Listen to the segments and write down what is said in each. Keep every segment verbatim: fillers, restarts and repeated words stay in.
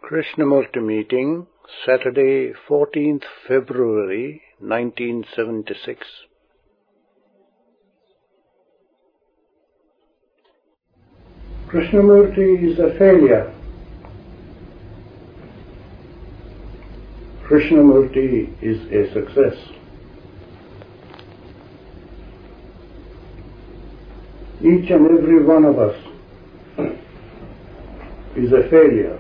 Krishnamurti meeting, Saturday, fourteenth February, nineteen seventy-six. Krishnamurti is a failure. Krishnamurti is a success. Each and every one of us is a failure,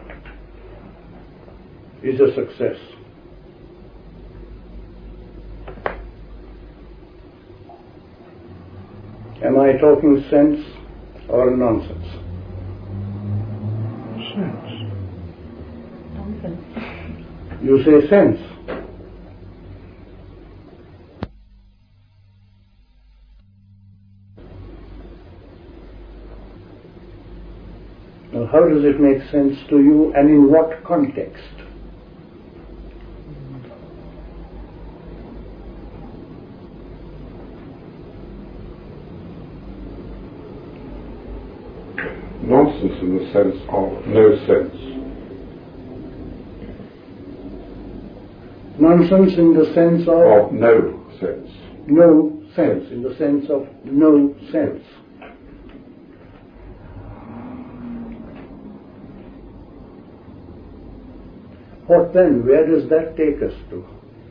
is a success. Am I talking sense or nonsense? Sense. Nonsense. You say sense. Now, how does it make sense to you, and in what context? Nonsense in the sense of no sense. Nonsense in the sense of? Of no sense. No sense, in the sense of no sense. What then? Where does that take us to?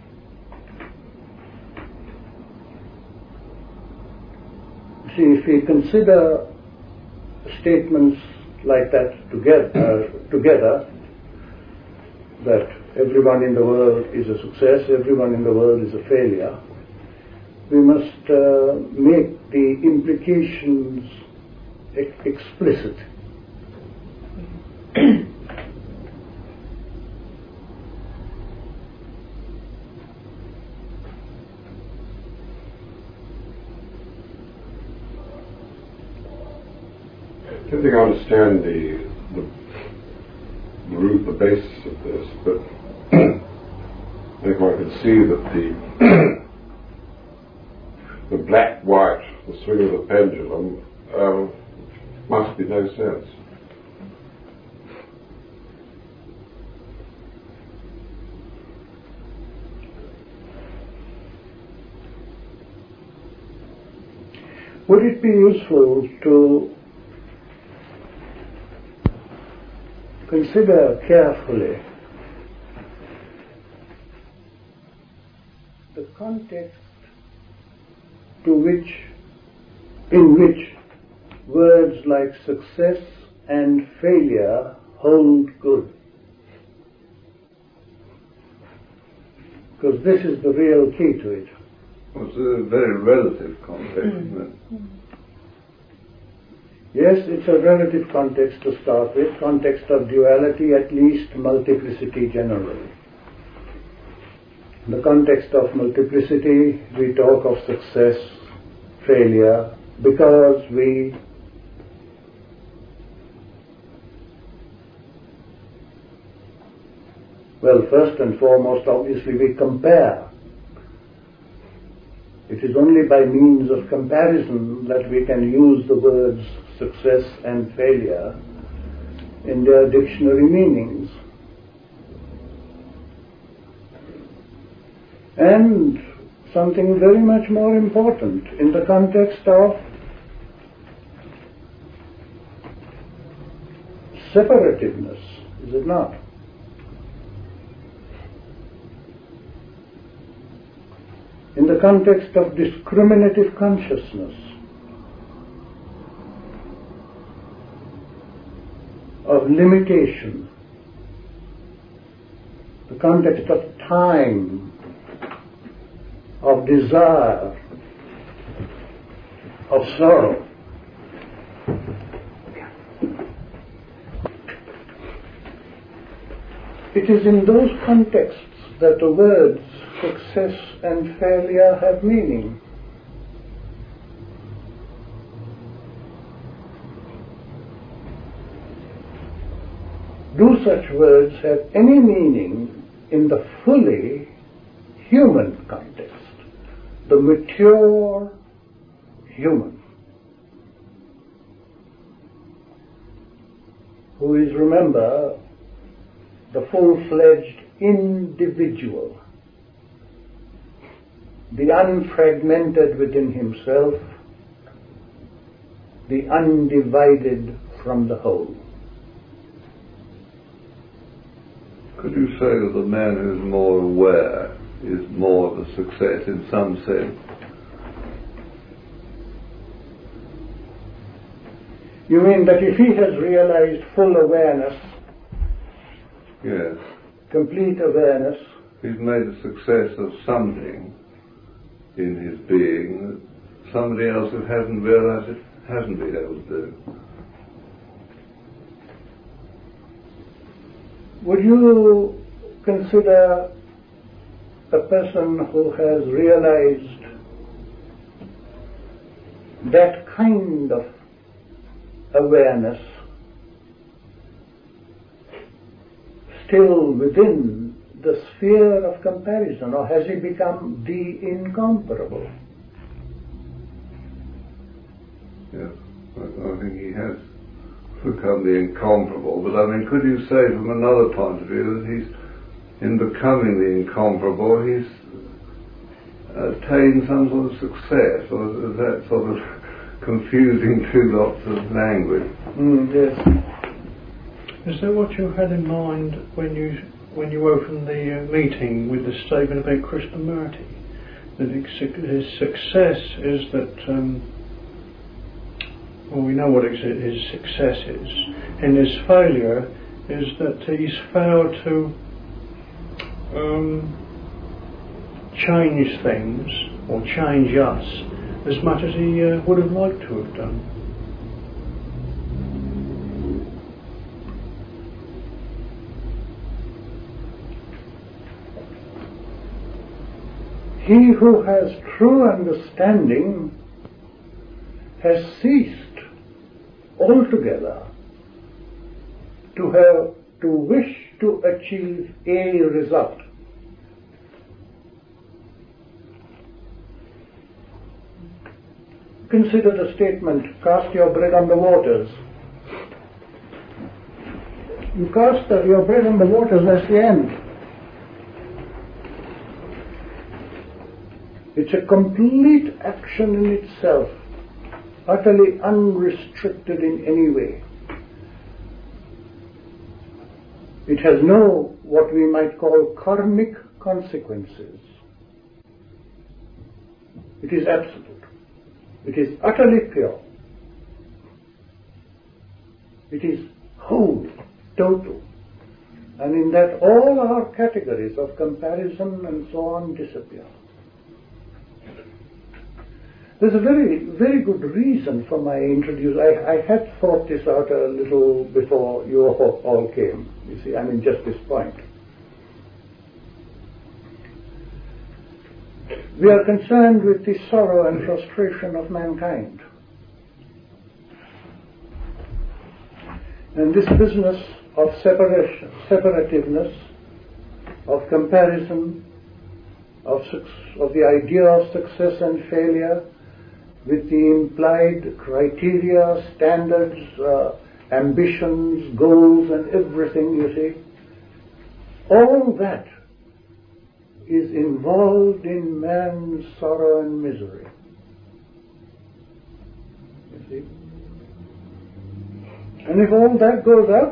See, if we consider statements like that together, uh, together, that everyone in the world is a success, everyone in the world is a failure, we must uh, make the implications e- explicit. I don't think I understand the, the, the root, the basis of this, but I think I can see that the the black-white, the swing of the pendulum, um, must be no sense. Would it be useful to consider carefully the context to which, in which words like success and failure hold good? Because this is the real key to it. It's a very relative context, isn't it? Yes, it's a relative context to start with, context of duality, at least multiplicity generally. In the context of multiplicity, we talk of success, failure, because we well, first and foremost, obviously, we compare. It is only by means of comparison that we can use the words success and failure in their dictionary meanings. And something very much more important in the context of separativeness, is it not? In the context of discriminative consciousness, of limitation, the context of time, of desire, of sorrow. It is in those contexts that the words success and failure have meaning. Do such words have any meaning in the fully human context, the mature human, who is, remember, the full-fledged individual, the unfragmented within himself, the undivided from the whole. Could you say that the man who's more aware is more of a success in some sense? You mean that if he has realized full awareness, Yes. complete awareness, He's made a success of something in his being that somebody else who hasn't realized it hasn't been able to do. would you consider a person who has realized that kind of awareness still within the sphere of comparison, or has he become the incomparable? Yes, I, I think he has become the incomparable, but I mean, could you say from another point of view that he's, in becoming the incomparable, he's attained some sort of success, or is that sort of confusing two lots of language? Mm, yes. Is that what you had in mind when you when you opened the uh, meeting with the statement about Krishnamurti? That his success is that, um, well, we know what his, his success is, and his failure is that he's failed to um, change things or change us as much as he uh, would have liked to have done. He who has true understanding has ceased altogether to have to wish to achieve a result. Consider the statement, cast your bread on the waters. You cast your bread on the waters, that's the end. It's a complete action in itself, utterly unrestricted in any way. It has no, what we might call, karmic consequences. It is absolute. It is utterly pure. It is whole, total. And in that all our categories of comparison and so on disappear. There's a very, very good reason for my introduction. I, I had thought this out a little before you all came. You see, I mean, just this point. We are concerned with the sorrow and frustration of mankind. And this business of separation, separativeness, of comparison, of, of the idea of success and failure, with the implied criteria, standards, uh, ambitions, goals, and everything, you see, all that is involved in man's sorrow and misery. You see? And if all that goes out,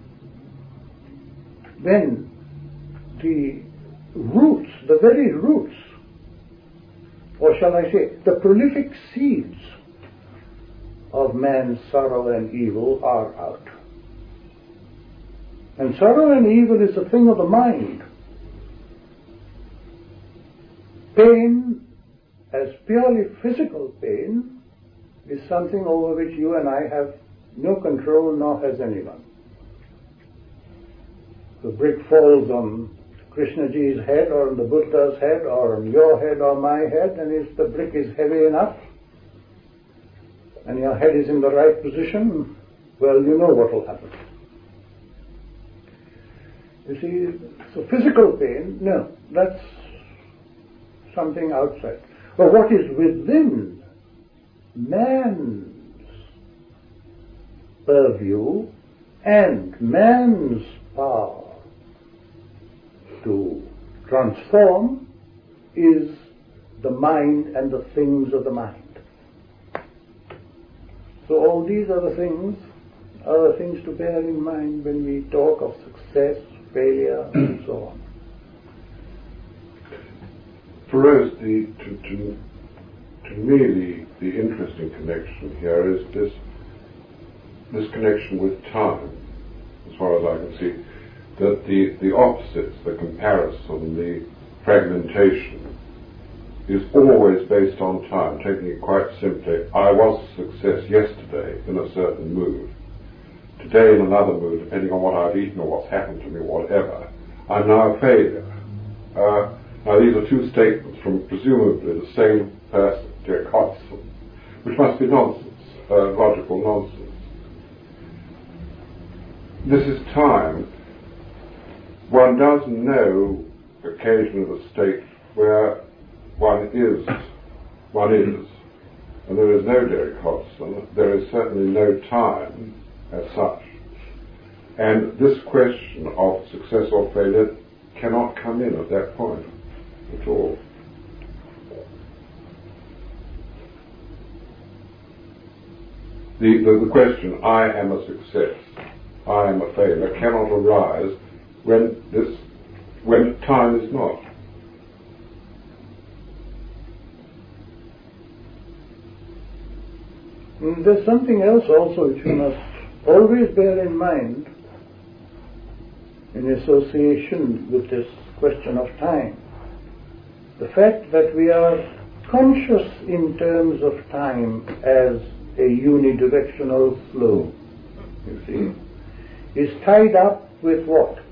then the roots, the very roots, or shall I say, the prolific seeds of man's sorrow and evil are out. And sorrow and evil is a thing of the mind. Pain, as purely physical pain, is something over which you and I have no control, nor has anyone. The brick falls on Krishnaji's head, or on the Buddha's head, or on your head or my head, and if the brick is heavy enough, and your head is in the right position, well, you know what will happen. You see, so physical pain, no, that's something outside. But what is within man's purview and man's power to transform is the mind and the things of the mind. So all these are the things, are the things to bear in mind when we talk of success, failure, and so on. For us, the, to, to, to me, the, the interesting connection here is this, this connection with time, as far as I can see, that the, the opposites, the comparison, the fragmentation, is always based on time, taking it quite simply. I was a success yesterday in a certain mood. Today in another mood, depending on what I've eaten or what's happened to me, whatever, I'm now a failure. Uh, now these are two statements from presumably the same person, Jack Hodgson, which must be nonsense, uh, logical nonsense. This is time. One does know occasionally a state where one is, one is, and there is no Derek Hodgson, there is certainly no time as such. And this question of success or failure cannot come in at that point at all. The, the, the question, I am a success, I am a failure, cannot arise when this, when time is not. And there's something else also which we must always bear in mind in association with this question of time. The fact that we are conscious in terms of time as a unidirectional flow, you see, is tied up with what?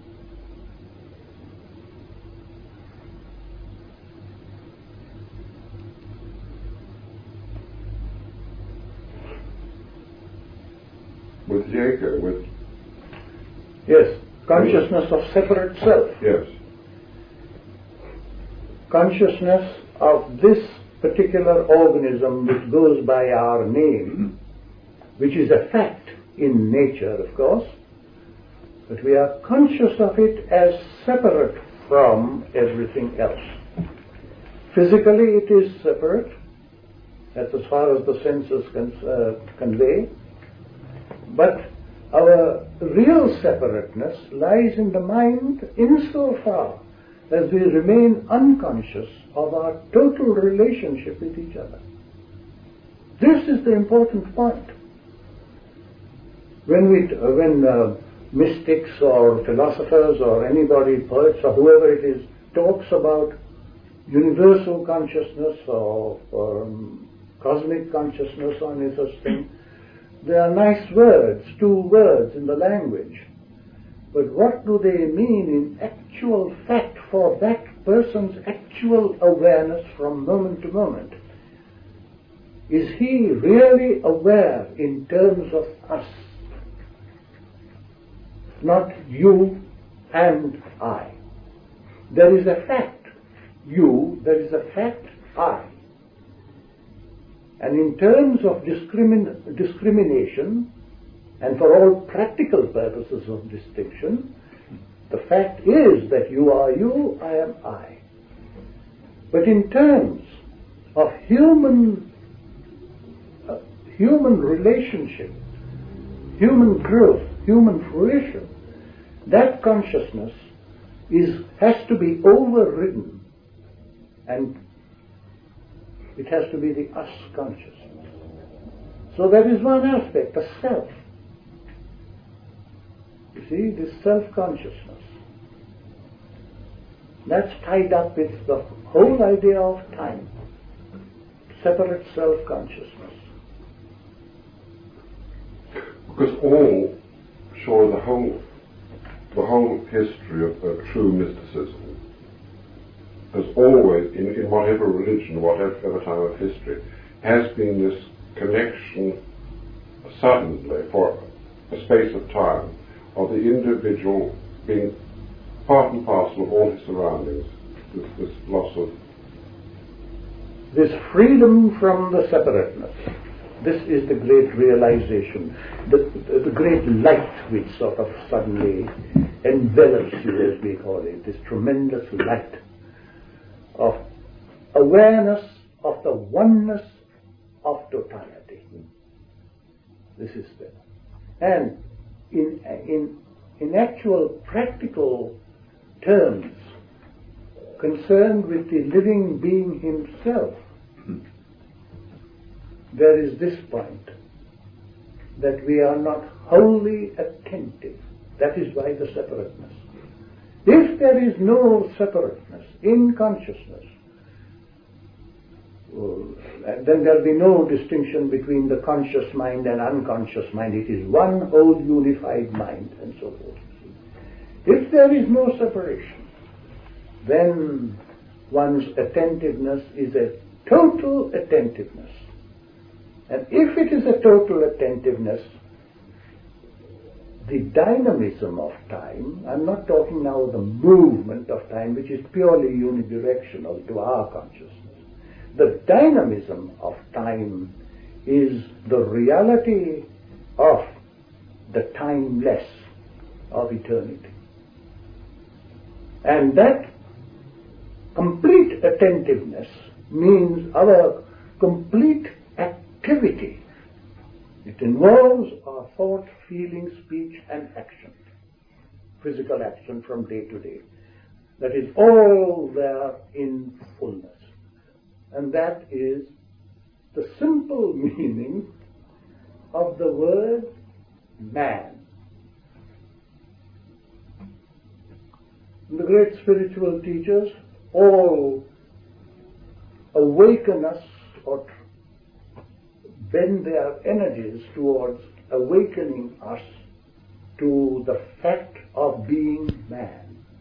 With Jacob, with... Yes, consciousness of separate self. Yes. Consciousness of this particular organism which goes by our name, which is a fact in nature, of course, but we are conscious of it as separate from everything else. Physically it is separate, that's as far as the senses can uh, convey, but our real separateness lies in the mind insofar as we remain unconscious of our total relationship with each other. This is the important point. When we, uh, when uh, mystics or philosophers or anybody, poets or whoever it is, talks about universal consciousness or, or um, cosmic consciousness or any such thing, they are nice words, two words in the language. But what do they mean in actual fact for that person's actual awareness from moment to moment? Is he really aware in terms of us? Not you and I. There is a fact, you, there is a fact, I. And in terms of discrimin- discrimination, and for all practical purposes of distinction, the fact is that you are you, I am I. But in terms of human, uh, human relationship, human growth, human fruition, that consciousness is has to be overridden, and it has to be the us consciousness. So that is one aspect, the self. You see, this self-consciousness. That's tied up with the whole idea of time. Separate self-consciousness. Because all, sure, the whole, the whole history of uh, true mysticism has always, in, in whatever religion, whatever time of history, has been this connection suddenly for a space of time of the individual being part and parcel of all his surroundings, this, this loss of... This freedom from the separateness. This is the great realization, the, the great light which sort of suddenly envelops you, as we call it, this tremendous light of awareness of the oneness of totality. This is there. And in, in, in actual practical terms, concerned with the living being himself, there is this point, that we are not wholly attentive. That is why the separateness. If there is no separateness in consciousness, then there will be no distinction between the conscious mind and unconscious mind. It is one whole unified mind, and so forth. If there is no separation, then one's attentiveness is a total attentiveness. And if it is a total attentiveness, the dynamism of time, I'm not talking now of the movement of time, which is purely unidirectional to our consciousness. The dynamism of time is the reality of the timeless of eternity. And that complete attentiveness means our complete activity. It involves our thought, feeling, speech, and action. Physical action from day to day. That is all there in fullness. And that is the simple meaning of the word man. The great spiritual teachers all awaken us or bend their energies towards awakening us to the fact of being man.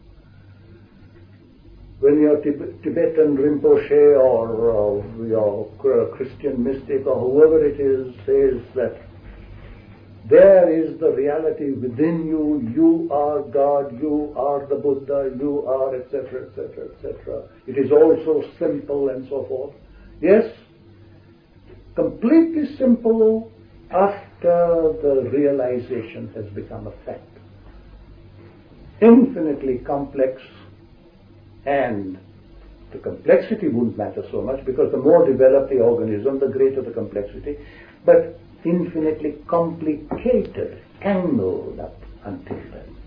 When your Tib- Tibetan Rinpoche or uh, your Christian mystic or whoever it is says that there is the reality within you, you are God, you are the Buddha, you are et cetera, et cetera, et cetera. It is all so simple and so forth. Yes, completely simple after the realization has become a fact. Infinitely complex, and the complexity wouldn't matter so much because the more developed the organism, the greater the complexity, but infinitely complicated, tangled up until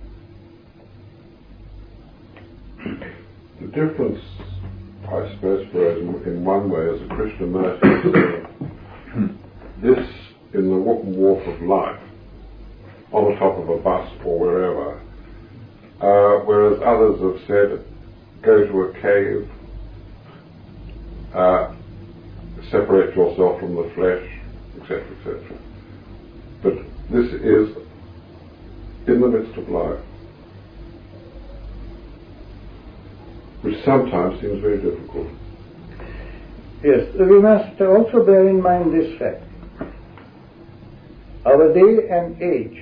then. The difference, I suppose, for us in one way as a Krishnamurti is uh, this in the walk of life, on the top of a bus or wherever, uh, whereas others have said, go to a cave, uh, separate yourself from the flesh, et cetera, et cetera. But this is in the midst of life, which sometimes seems very difficult. Yes, we must also bear in mind this fact. Our day and age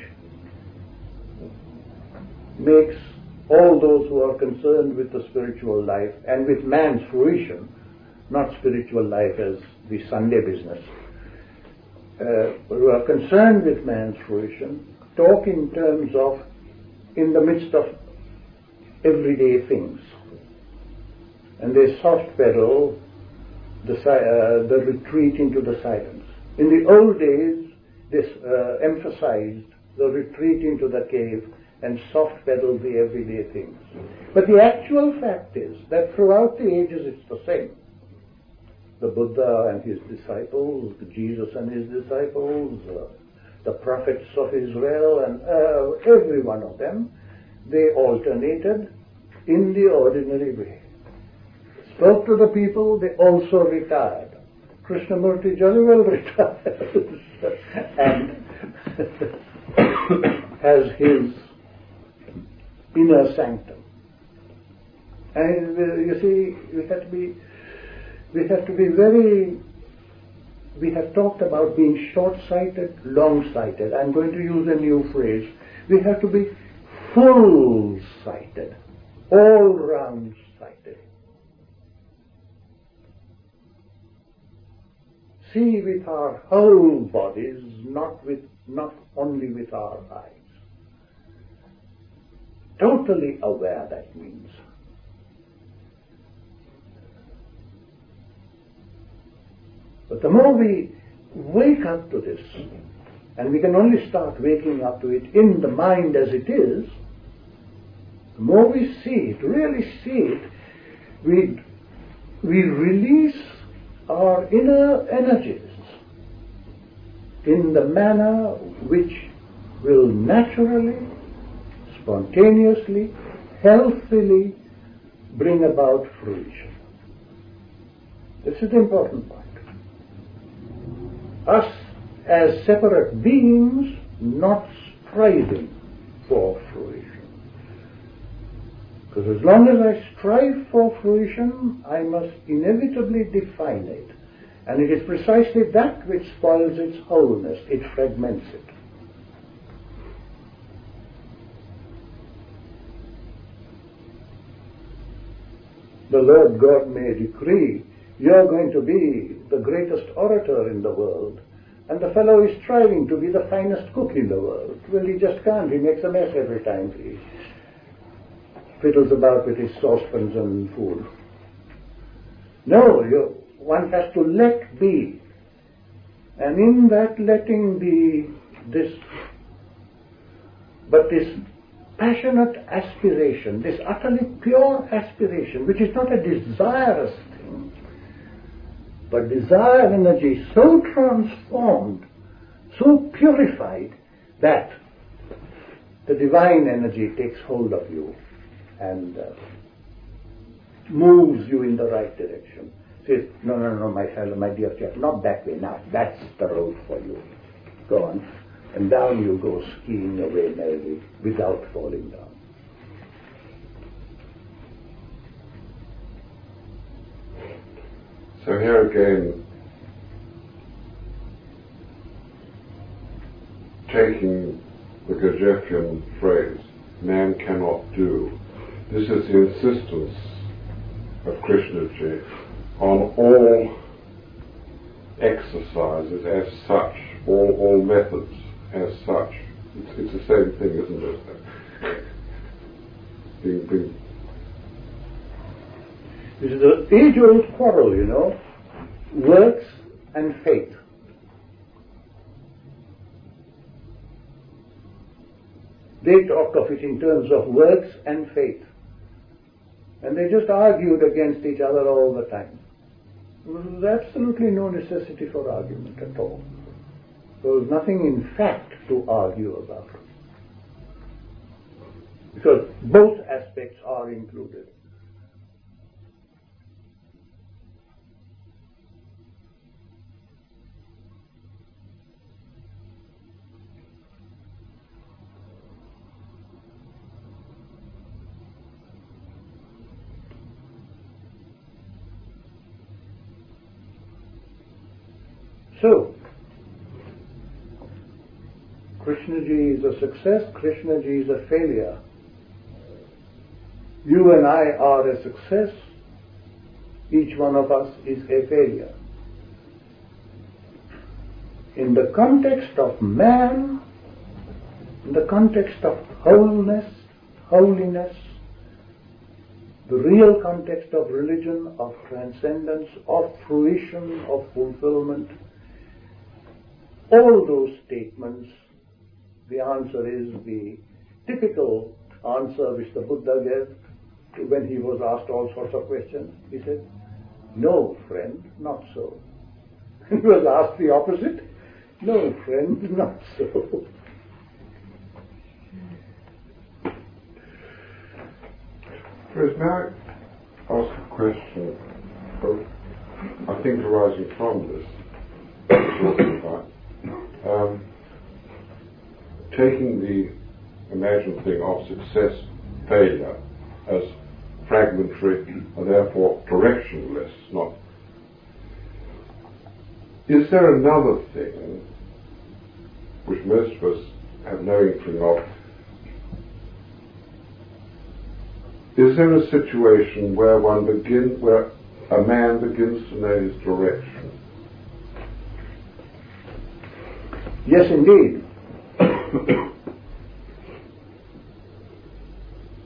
makes all those who are concerned with the spiritual life and with man's fruition, not spiritual life as the Sunday business, uh, who are concerned with man's fruition, talk in terms of in the midst of everyday things. And they soft pedal the, uh, the retreat into the silence. In the old days, this uh, emphasized the retreat into the cave and soft pedal the everyday things. But the actual fact is that throughout the ages it's the same. The Buddha and his disciples, Jesus and his disciples, uh, the prophets of Israel, and uh, every one of them, they alternated in the ordinary way. Spoke to the people, they also retired. Krishnamurti jolly well retired and has his inner sanctum. And uh, you see, we have to be, we have to be very, we have talked about being short-sighted, long-sighted. I'm going to use a new phrase. We have to be full-sighted, all-round sighted. See with our whole bodies, not with, not only with our eyes. totally aware that means. But the more we wake up to this, and we can only start waking up to it in the mind as it is, the more we see it, really see it, we, we release our inner energies in the manner which will naturally, spontaneously, healthily bring about fruition. This is the important point. Us as separate beings not striving for fruition. Because as long as I strive for fruition, I must inevitably define it. And it is precisely that which spoils its wholeness, it fragments it. The Lord God may decree, you're going to be the greatest orator in the world, and the fellow is striving to be the finest cook in the world. Well, he just can't. He makes a mess every time he fiddles about with his saucepans and food. No, you, one has to let be. And in that letting be, this, but this passionate aspiration, this utterly pure aspiration, which is not a desirous thing, but desire energy so transformed, so purified, that the divine energy takes hold of you and uh, moves you in the right direction. Says, no, no, no, my fellow, my dear chap, not that way. Now, that's the road for you. Go on. And down you go, skiing away merrily, without falling down. So here again, taking the Gurdjieffian phrase, man cannot do, this is the insistence of Krishnaji on all exercises as such, all, all methods as such. It's, it's the same thing, isn't it? being, being This is the age-old quarrel, you know, works and faith. They talk of it in terms of works and faith. And they just argued against each other all the time. There was absolutely no necessity for argument at all. There was nothing in fact to argue about. Because both aspects are included. So, Krishnaji is a success, Krishnaji is a failure. You and I are a success, each one of us is a failure. In the context of man, in the context of wholeness, holiness, the real context of religion, of transcendence, of fruition, of fulfillment, all those statements, the answer is the typical answer which the Buddha gave when he was asked all sorts of questions. He said, no, friend, not so. He was asked the opposite. No, friend, not so. Chris, may I ask a question, I think arising from this, talking about, um, taking the imagined thing of success, failure, as fragmentary and therefore directionless, not. Is there another thing which most of us have no inkling of? Is there a situation where one begin, where a man begins to know his direction? Yes, indeed.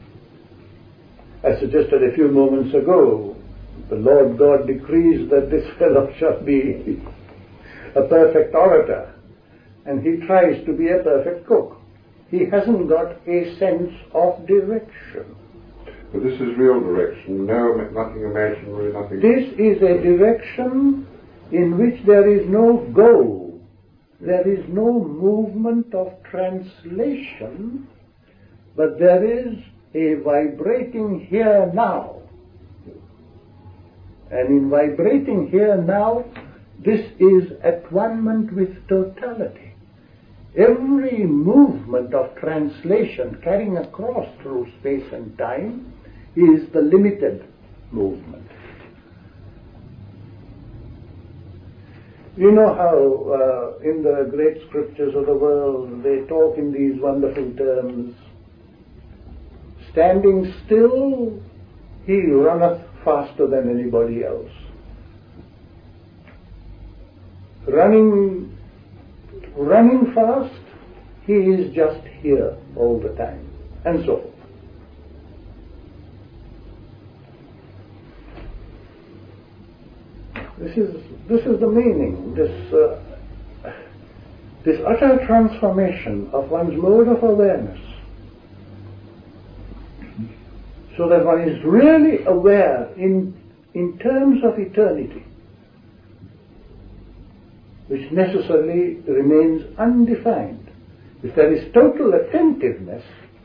I suggested a few moments ago, the Lord God decrees that this fellow shall be a perfect orator, and he tries to be a perfect cook. He hasn't got a sense of direction. But this is real direction, no, nothing imaginary, nothing... This is a direction in which there is no goal, there is no movement of translation, but there is a vibrating here now. And in vibrating here now, this is at one with totality. Every movement of translation carrying across through space and time is the limited movement. You know how uh, in the great scriptures of the world they talk in these wonderful terms. Standing still, he runneth faster than anybody else. Running, running fast, he is just here all the time, and so forth. This is this is the meaning. This uh, this utter transformation of one's mode of awareness, so that one is really aware in in terms of eternity, which necessarily remains undefined. If there is total attentiveness,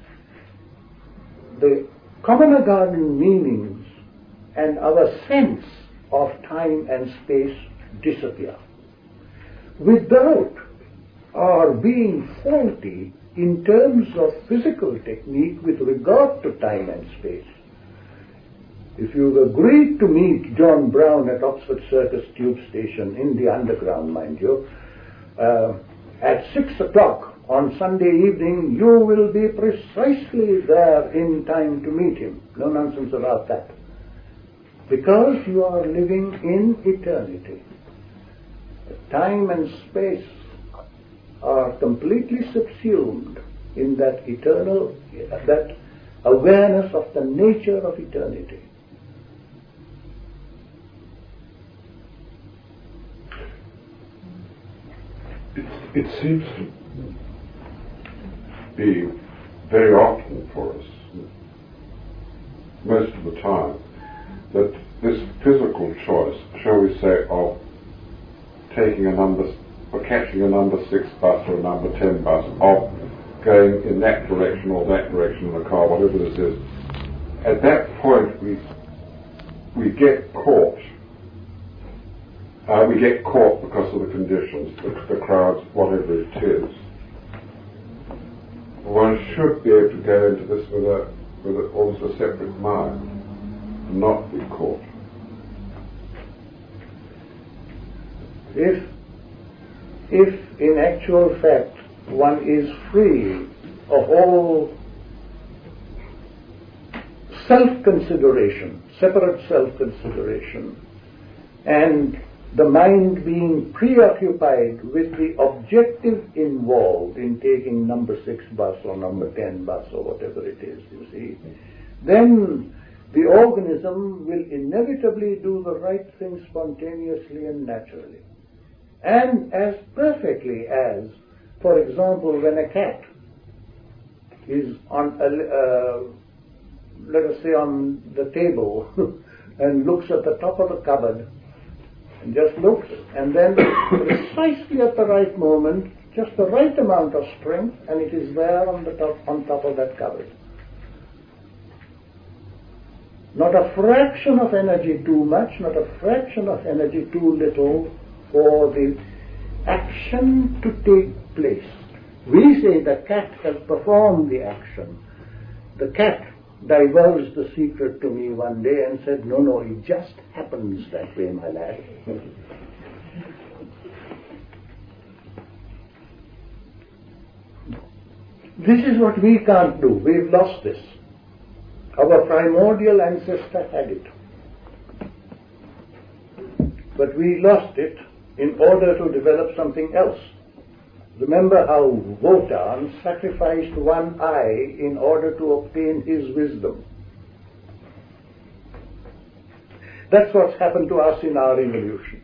the commoner garden meanings and our sense of time and space disappear. Without our being faulty in terms of physical technique with regard to time and space. If you've agreed to meet John Brown at Oxford Circus Tube Station in the underground, mind you, uh, at six o'clock on Sunday evening, you will be precisely there in time to meet him. No nonsense about that. Because you are living in eternity. Time and space are completely subsumed in that eternal, that awareness of the nature of eternity. It, it seems to be very often for us, most of the time, that this physical choice, shall we say, of taking a number, or catching a number six bus or a number ten bus, of going in that direction or that direction in the car, whatever this is, at that point we we get caught. Uh, we get caught because of the conditions, the, the crowds, whatever it is. One should be able to go into this with a with a, almost a separate mind, and not be caught. If, if in actual fact one is free of all self-consideration, separate self-consideration, and the mind being preoccupied with the objective involved in taking number six bus or number ten bus or whatever it is, you see, then the organism will inevitably do the right thing spontaneously and naturally. And as perfectly as, for example, when a cat is on, a, uh, let us say, on the table and looks at the top of the cupboard, and just looks, and then precisely at the right moment, just the right amount of strength, and it is there on the top, on top of that cupboard. Not a fraction of energy too much, not a fraction of energy too little for the action to take place. We say the cat has performed the action. The cat divulged the secret to me one day and said, no, no, it just happens that way, my lad. This is what we can't do. We've lost this. Our primordial ancestor had it. But we lost it in order to develop something else. Remember how Wotan sacrificed one eye in order to obtain his wisdom. That's what's happened to us in our evolution.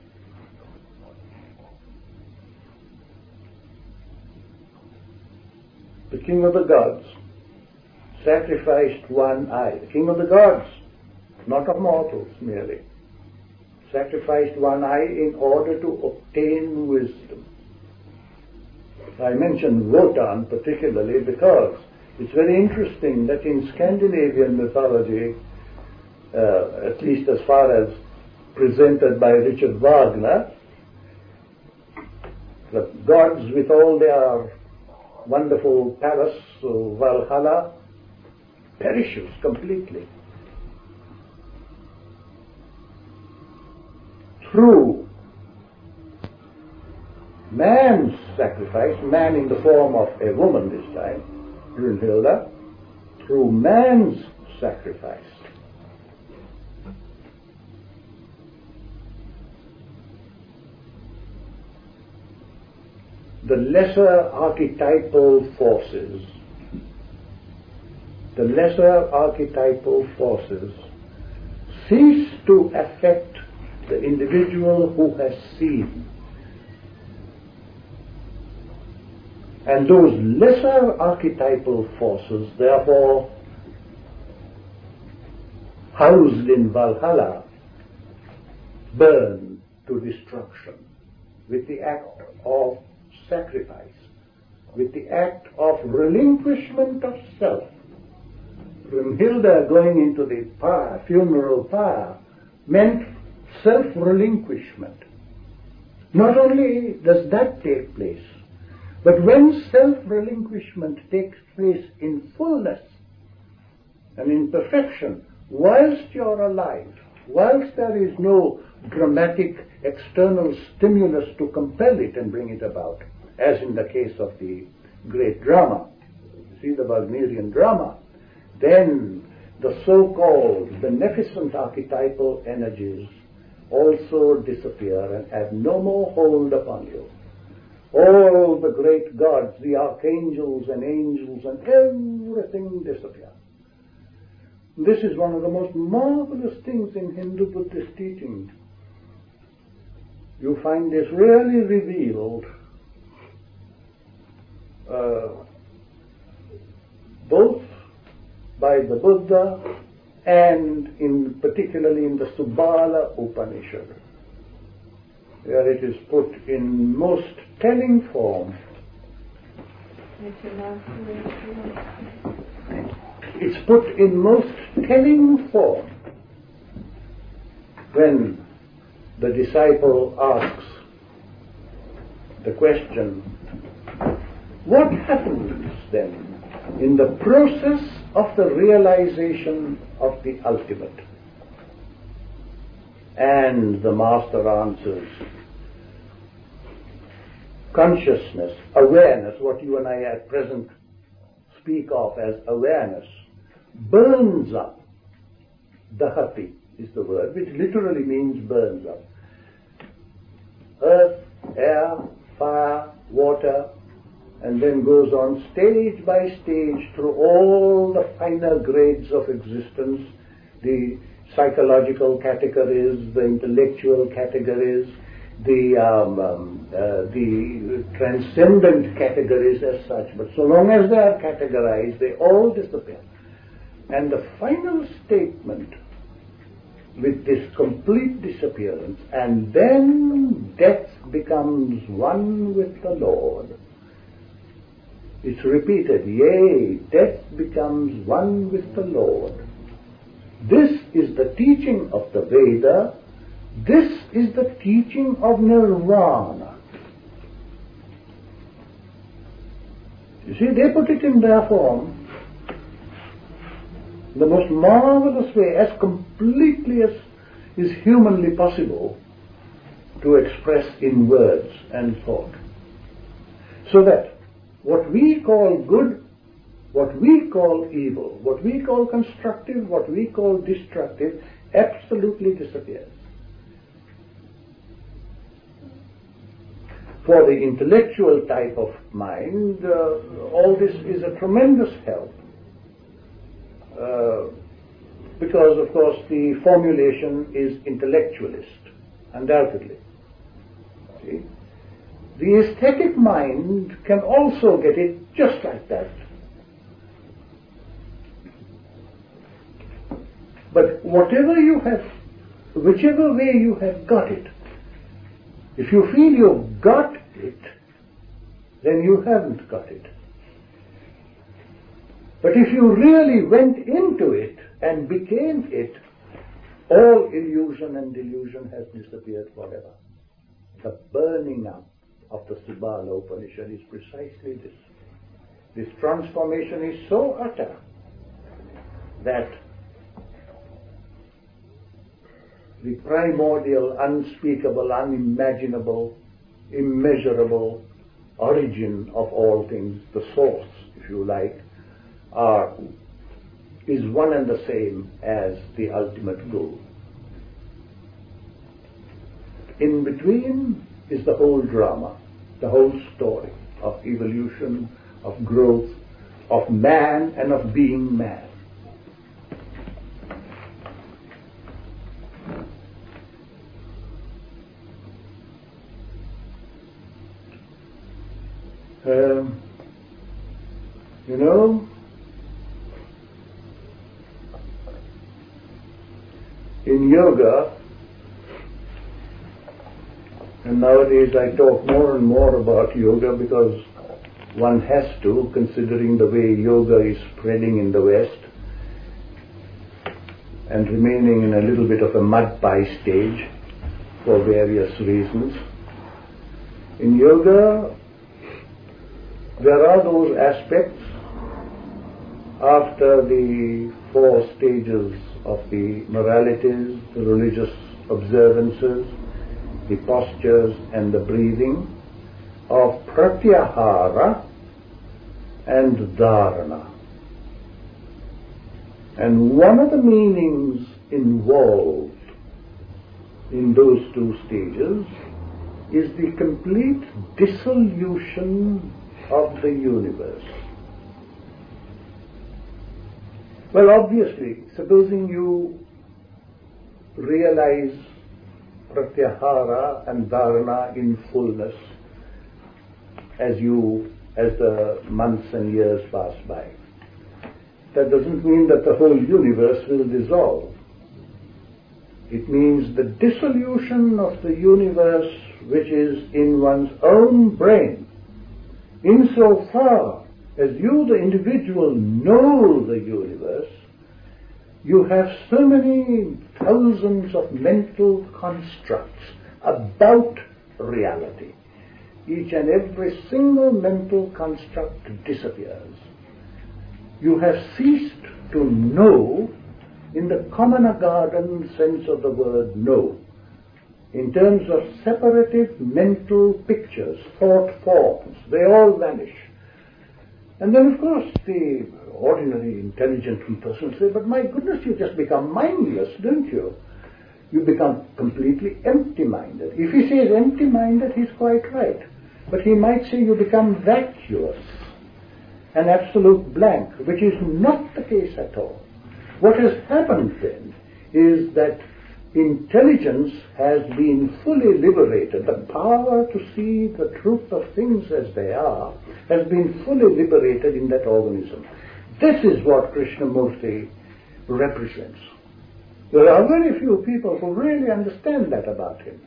The king of the gods sacrificed one eye. The king of the gods, not of mortals merely, sacrificed one eye in order to obtain wisdom. I mention Wotan particularly because it's very interesting that in Scandinavian mythology, uh, at least as far as presented by Richard Wagner, the gods with all their wonderful palace, uh, Valhalla, perishes completely. Through man's sacrifice, man in the form of a woman this time, Brunhilde, through man's sacrifice, the lesser archetypal forces, the lesser archetypal forces cease to affect the individual who has seen. And those lesser archetypal forces, therefore, housed in Valhalla, burn to destruction with the act of sacrifice, with the act of relinquishment of self. Brunhilde going into the pyre, funeral pyre, meant self-relinquishment. Not only does that take place, but when self-relinquishment takes place in fullness and in perfection, whilst you're alive, whilst there is no dramatic external stimulus to compel it and bring it about, as in the case of the great drama, you see the Wagnerian drama, then the so-called beneficent archetypal energies also disappear and have no more hold upon you. All the great gods, the archangels and angels and everything disappear. This is one of the most marvelous things in Hindu Buddhist teaching. You find this really revealed uh, both by the Buddha and in particularly in the Subala Upanishad, where it is put in most telling form. It's put in most telling form when the disciple asks the question, what happens then in the process of the realization of the ultimate? And the master answers, consciousness, awareness, what you and I at present speak of as awareness, burns up. Dahati is the word, which literally means burns up. Earth, air, fire, water, and then goes on stage by stage through all the finer grades of existence, the psychological categories, the intellectual categories, the um, um, uh, the transcendent categories as such. But so long as they are categorized, they all disappear. And the final statement with this complete disappearance, and then death becomes one with the Lord. It's repeated, yea, death becomes one with the Lord. This is the teaching of the Veda. This is the teaching of Nirvana. You see, they put it in their form, the most marvelous way, as completely as is humanly possible to express in words and thought. So that what we call good, what we call evil, what we call constructive, what we call destructive, absolutely disappears. For the intellectual type of mind, uh, all this is a tremendous help. Uh, because, of course, the formulation is intellectualist, undoubtedly. See? The aesthetic mind can also get it just like that. But whatever you have, whichever way you have got it, if you feel you've got it, then you haven't got it. But if you really went into it and became it, all illusion and delusion has disappeared forever. The burning up of the Subala Upanishad is precisely this. This transformation is so utter that the primordial, unspeakable, unimaginable, immeasurable origin of all things, the source, if you like, are, is one and the same as the ultimate goal. In between is the whole drama, the whole story of evolution, of growth, of man and of being man. Um, you know, in yoga, and nowadays I talk more and more about yoga because one has to, considering the way yoga is spreading in the West and remaining in a little bit of a mud pie stage for various reasons. In yoga, there are those aspects after the four stages of the moralities, the religious observances, the postures and the breathing of pratyahara and dharana. And one of the meanings involved in those two stages is the complete dissolution of the universe. Well, obviously, supposing you realize pratyahara and dharana in fullness as you, as the months and years pass by, that doesn't mean that the whole universe will dissolve. It means the dissolution of the universe which is in one's own brain. Insofar as you, the individual, know the universe, you have so many thousands of mental constructs about reality. Each and every single mental construct disappears. You have ceased to know in the common garden sense of the word know, in terms of separative mental pictures, thought forms. They all vanish. And then, of course, the ordinary intelligent person say, but my goodness, you just become mindless, don't you? You become completely empty-minded. If he says empty-minded, he's quite right. But he might say you become vacuous, an absolute blank, which is not the case at all. What has happened then is that intelligence has been fully liberated. The power to see the truth of things as they are has been fully liberated in that organism. This is what Krishnamurti represents. There are very few people who really understand that about him.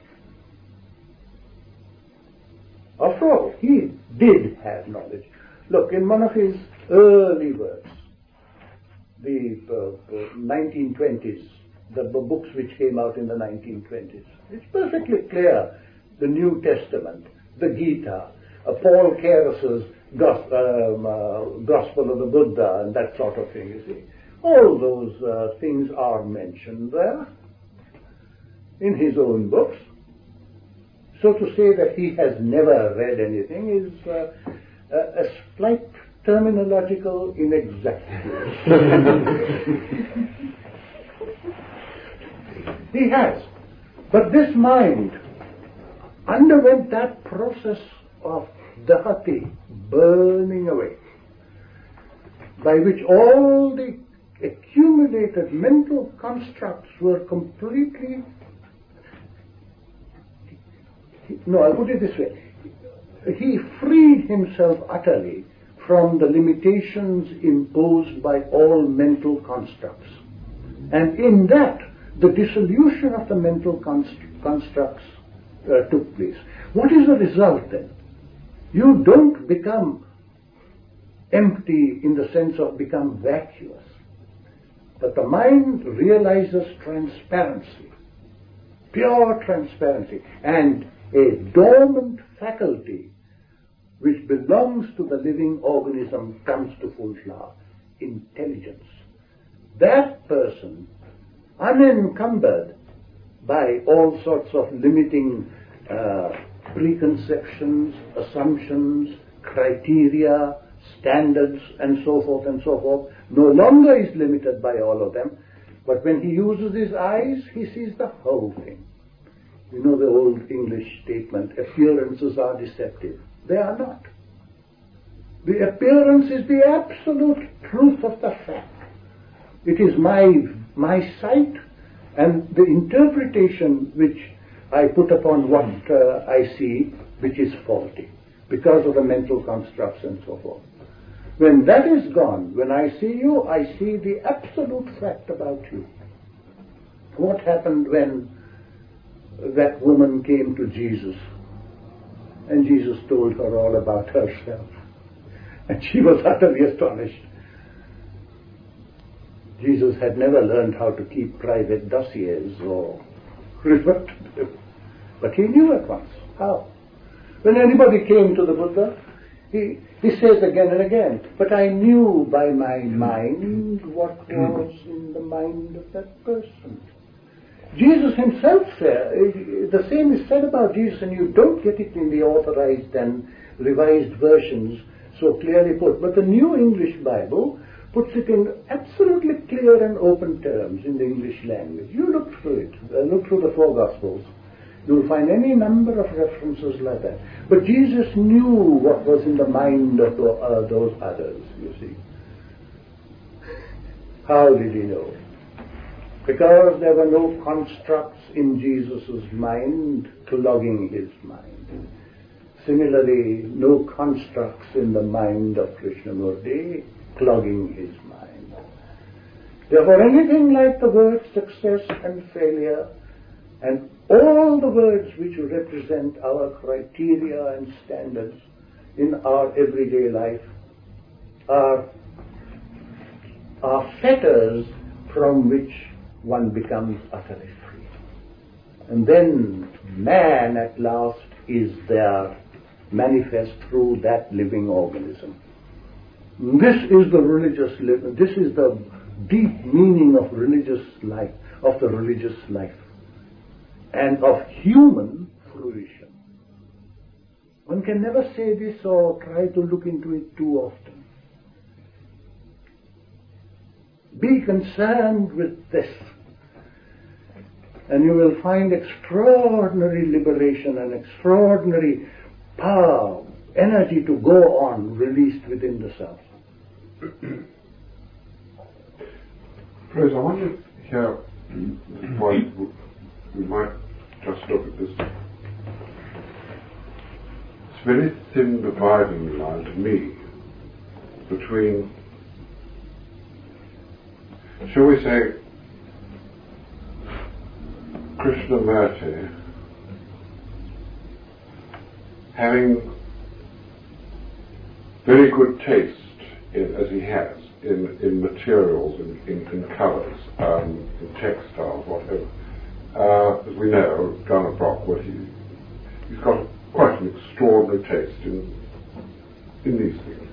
After all, he did have knowledge. Look, in one of his early works, the uh, nineteen twenties, the books which came out in the nineteen twenties, it's perfectly clear. The New Testament, the Gita, uh, Paul Carus's gos- um, uh, Gospel of the Buddha and that sort of thing, you see. All those uh, things are mentioned there in his own books. So to say that he has never read anything is uh, a, a slight terminological inexactitude. He has. But this mind underwent that process of dahati, burning away, by which all the accumulated mental constructs were completely, no, I'll put it this way, he freed himself utterly from the limitations imposed by all mental constructs. And in that, the dissolution of the mental const- constructs uh, took place. What is the result then? You don't become empty in the sense of become vacuous, but the mind realizes transparency, pure transparency, and a dormant faculty which belongs to the living organism comes to full flower, intelligence. That person, unencumbered by all sorts of limiting uh, preconceptions, assumptions, criteria, standards, and so forth and so forth, no longer is limited by all of them, but when he uses his eyes, he sees the whole thing. You know the old English statement, appearances are deceptive. They are not. The appearance is the absolute truth of the fact. It is my, my sight and the interpretation which I put upon what uh, I see, which is faulty, because of the mental constructs and so forth. When that is gone, when I see you, I see the absolute fact about you. What happened when that woman came to Jesus, and Jesus told her all about herself, and she was utterly astonished. Jesus had never learned how to keep private dossiers or refer to them, but he knew at once how. When anybody came to the Buddha, he, he says again and again, but I knew by my mind what was in the mind of that person. Jesus himself said, the same is said about Jesus, and you don't get it in the authorized and revised versions so clearly put. But the New English Bible puts it in absolutely clear and open terms in the English language. You look through it, uh, look through the four Gospels. You'll find any number of references like that. But Jesus knew what was in the mind of the, uh, those others, you see. How did he know? Because there were no constructs in Jesus' mind clogging his mind. Similarly, no constructs in the mind of Krishnamurti clogging his mind. Therefore, anything like the words success and failure and all the words which represent our criteria and standards in our everyday life are, are fetters from which one becomes utterly free. And then man at last is there manifest through that living organism. This is the religious life. This is the deep meaning of religious life, of the religious life, and of human fruition. One can never say this or try to look into it too often. Be concerned with this, and you will find extraordinary liberation and extraordinary power, energy to go on released within the self. Fraser, I wonder if here the point we might just look at this. It's a very thin dividing line to me between, shall we say, Krishnamurti having very good taste, in, as he has, in, in materials, in, in, in colours, um, in textiles, whatever. Uh, as we know, Gunnar Brock, what he, he's got quite an extraordinary taste in, in these things,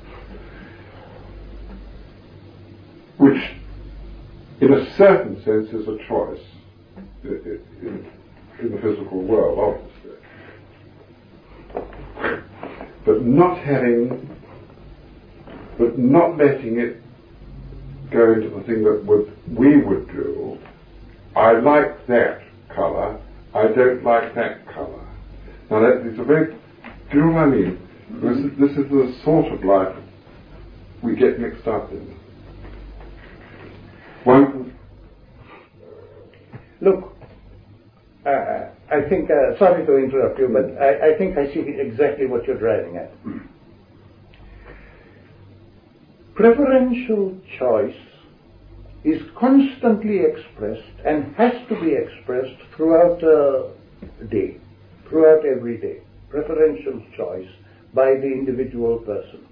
which, in a certain sense, is a choice in, in, in the physical world, obviously. But not having, but not letting it go into the thing that would, we would do. I like that colour, I don't like that colour. Now that is a very, do you know what I mean? This is, this is the sort of life we get mixed up in. One, look, uh, I think, uh, sorry to interrupt you, but I, I think I see exactly what you're driving at. Preferential choice is constantly expressed and has to be expressed throughout the day, throughout every day. Preferential choice by the individual person.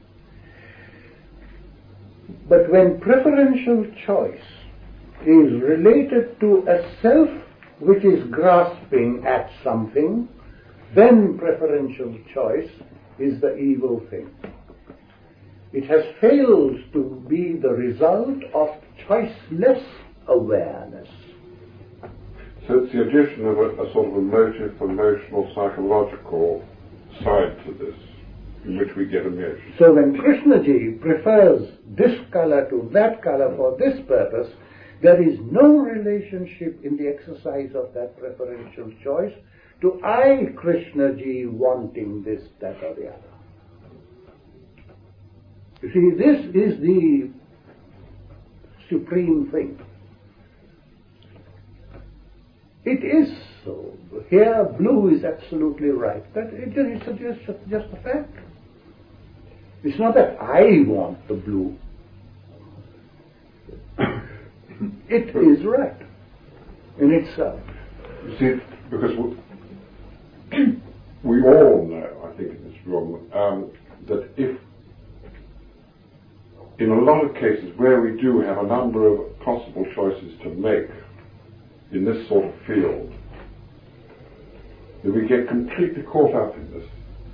But when preferential choice is related to a self which is grasping at something, then preferential choice is the evil thing. It has failed to be the result of choiceless awareness. so it's the addition of a, a sort of emotive, emotional, psychological side to this, in which we get immersed. So when Krishnaji prefers this color to that color for this purpose, there is no relationship in the exercise of that preferential choice to I, Krishnaji, wanting this, that or the other. You see, this is the supreme thing. It is so. Here, blue is absolutely right. But it is just, just a fact. It's not that I want the blue. It is right in itself. You see, because we, we all know, I think in this room, um, that if in a lot of cases where we do have a number of possible choices to make in this sort of field, that we get completely caught up in this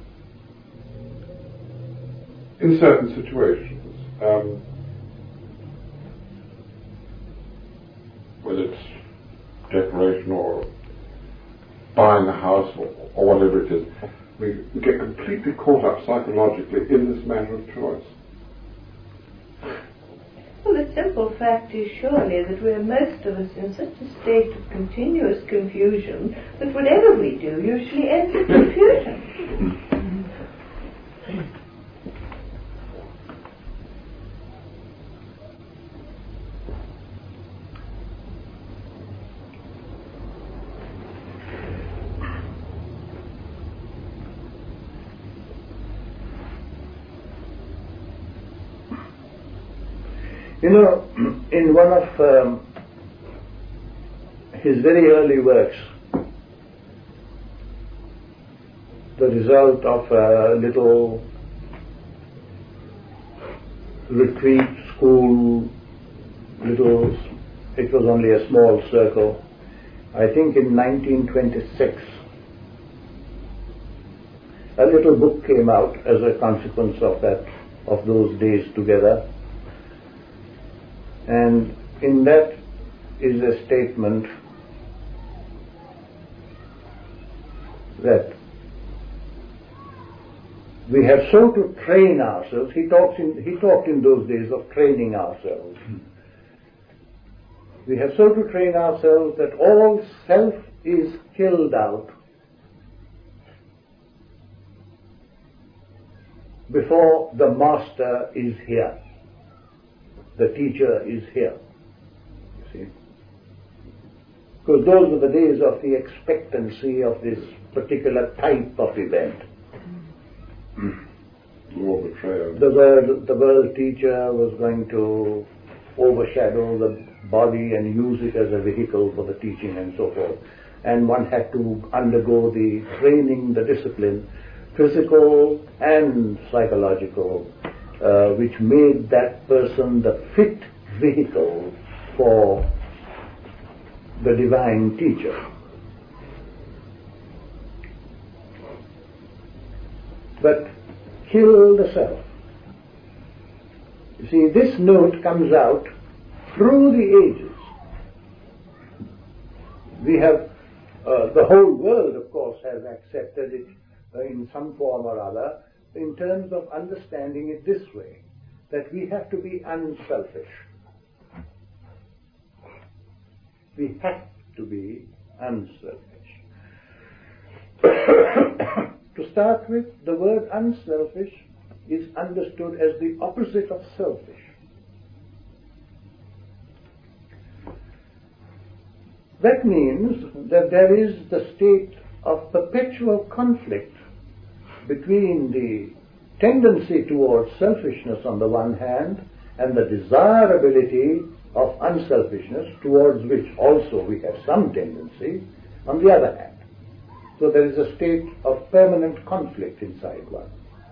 in certain situations, um, whether it's decoration or buying a house or, or whatever it is, we, we get completely caught up psychologically in this matter of choice. Well, the simple fact is surely that we're most of us in such a state of continuous confusion that whatever we do usually ends in confusion. You know, in one of um, his very early works, the result of a little retreat school, little, it was only a small circle, I think in nineteen twenty-six, a little book came out as a consequence of that, of those days together. And in that is a statement that we have so to train ourselves. He talks in, he talked in those days of training ourselves. We have so to train ourselves that all self is killed out before the master is here. The teacher is here, you see. Because those were the days of the expectancy of this particular type of event. More betrayal. The world, the world teacher was going to overshadow the body and use it as a vehicle for the teaching and so forth. And one had to undergo the training, the discipline, physical and psychological, Uh, which made that person the fit vehicle for the divine teacher. But kill the self. You see, this note comes out through the ages. We have, uh, the whole world, of course, has accepted it uh, in some form or other, in terms of understanding it this way, that we have to be unselfish. We have to be unselfish. To start with, the word unselfish is understood as the opposite of selfish. that means that there is the state of perpetual conflict between the tendency towards selfishness on the one hand and the desirability of unselfishness, towards which also we have some tendency, on the other hand. So there is a state of permanent conflict inside one.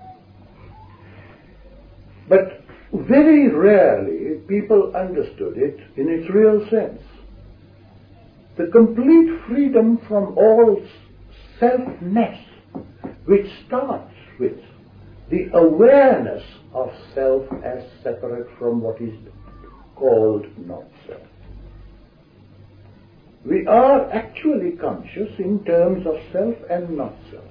But very rarely people understood it in its real sense. The complete freedom from all selfness, which starts with the awareness of self as separate from what is called not self. We are actually conscious in terms of self and not self.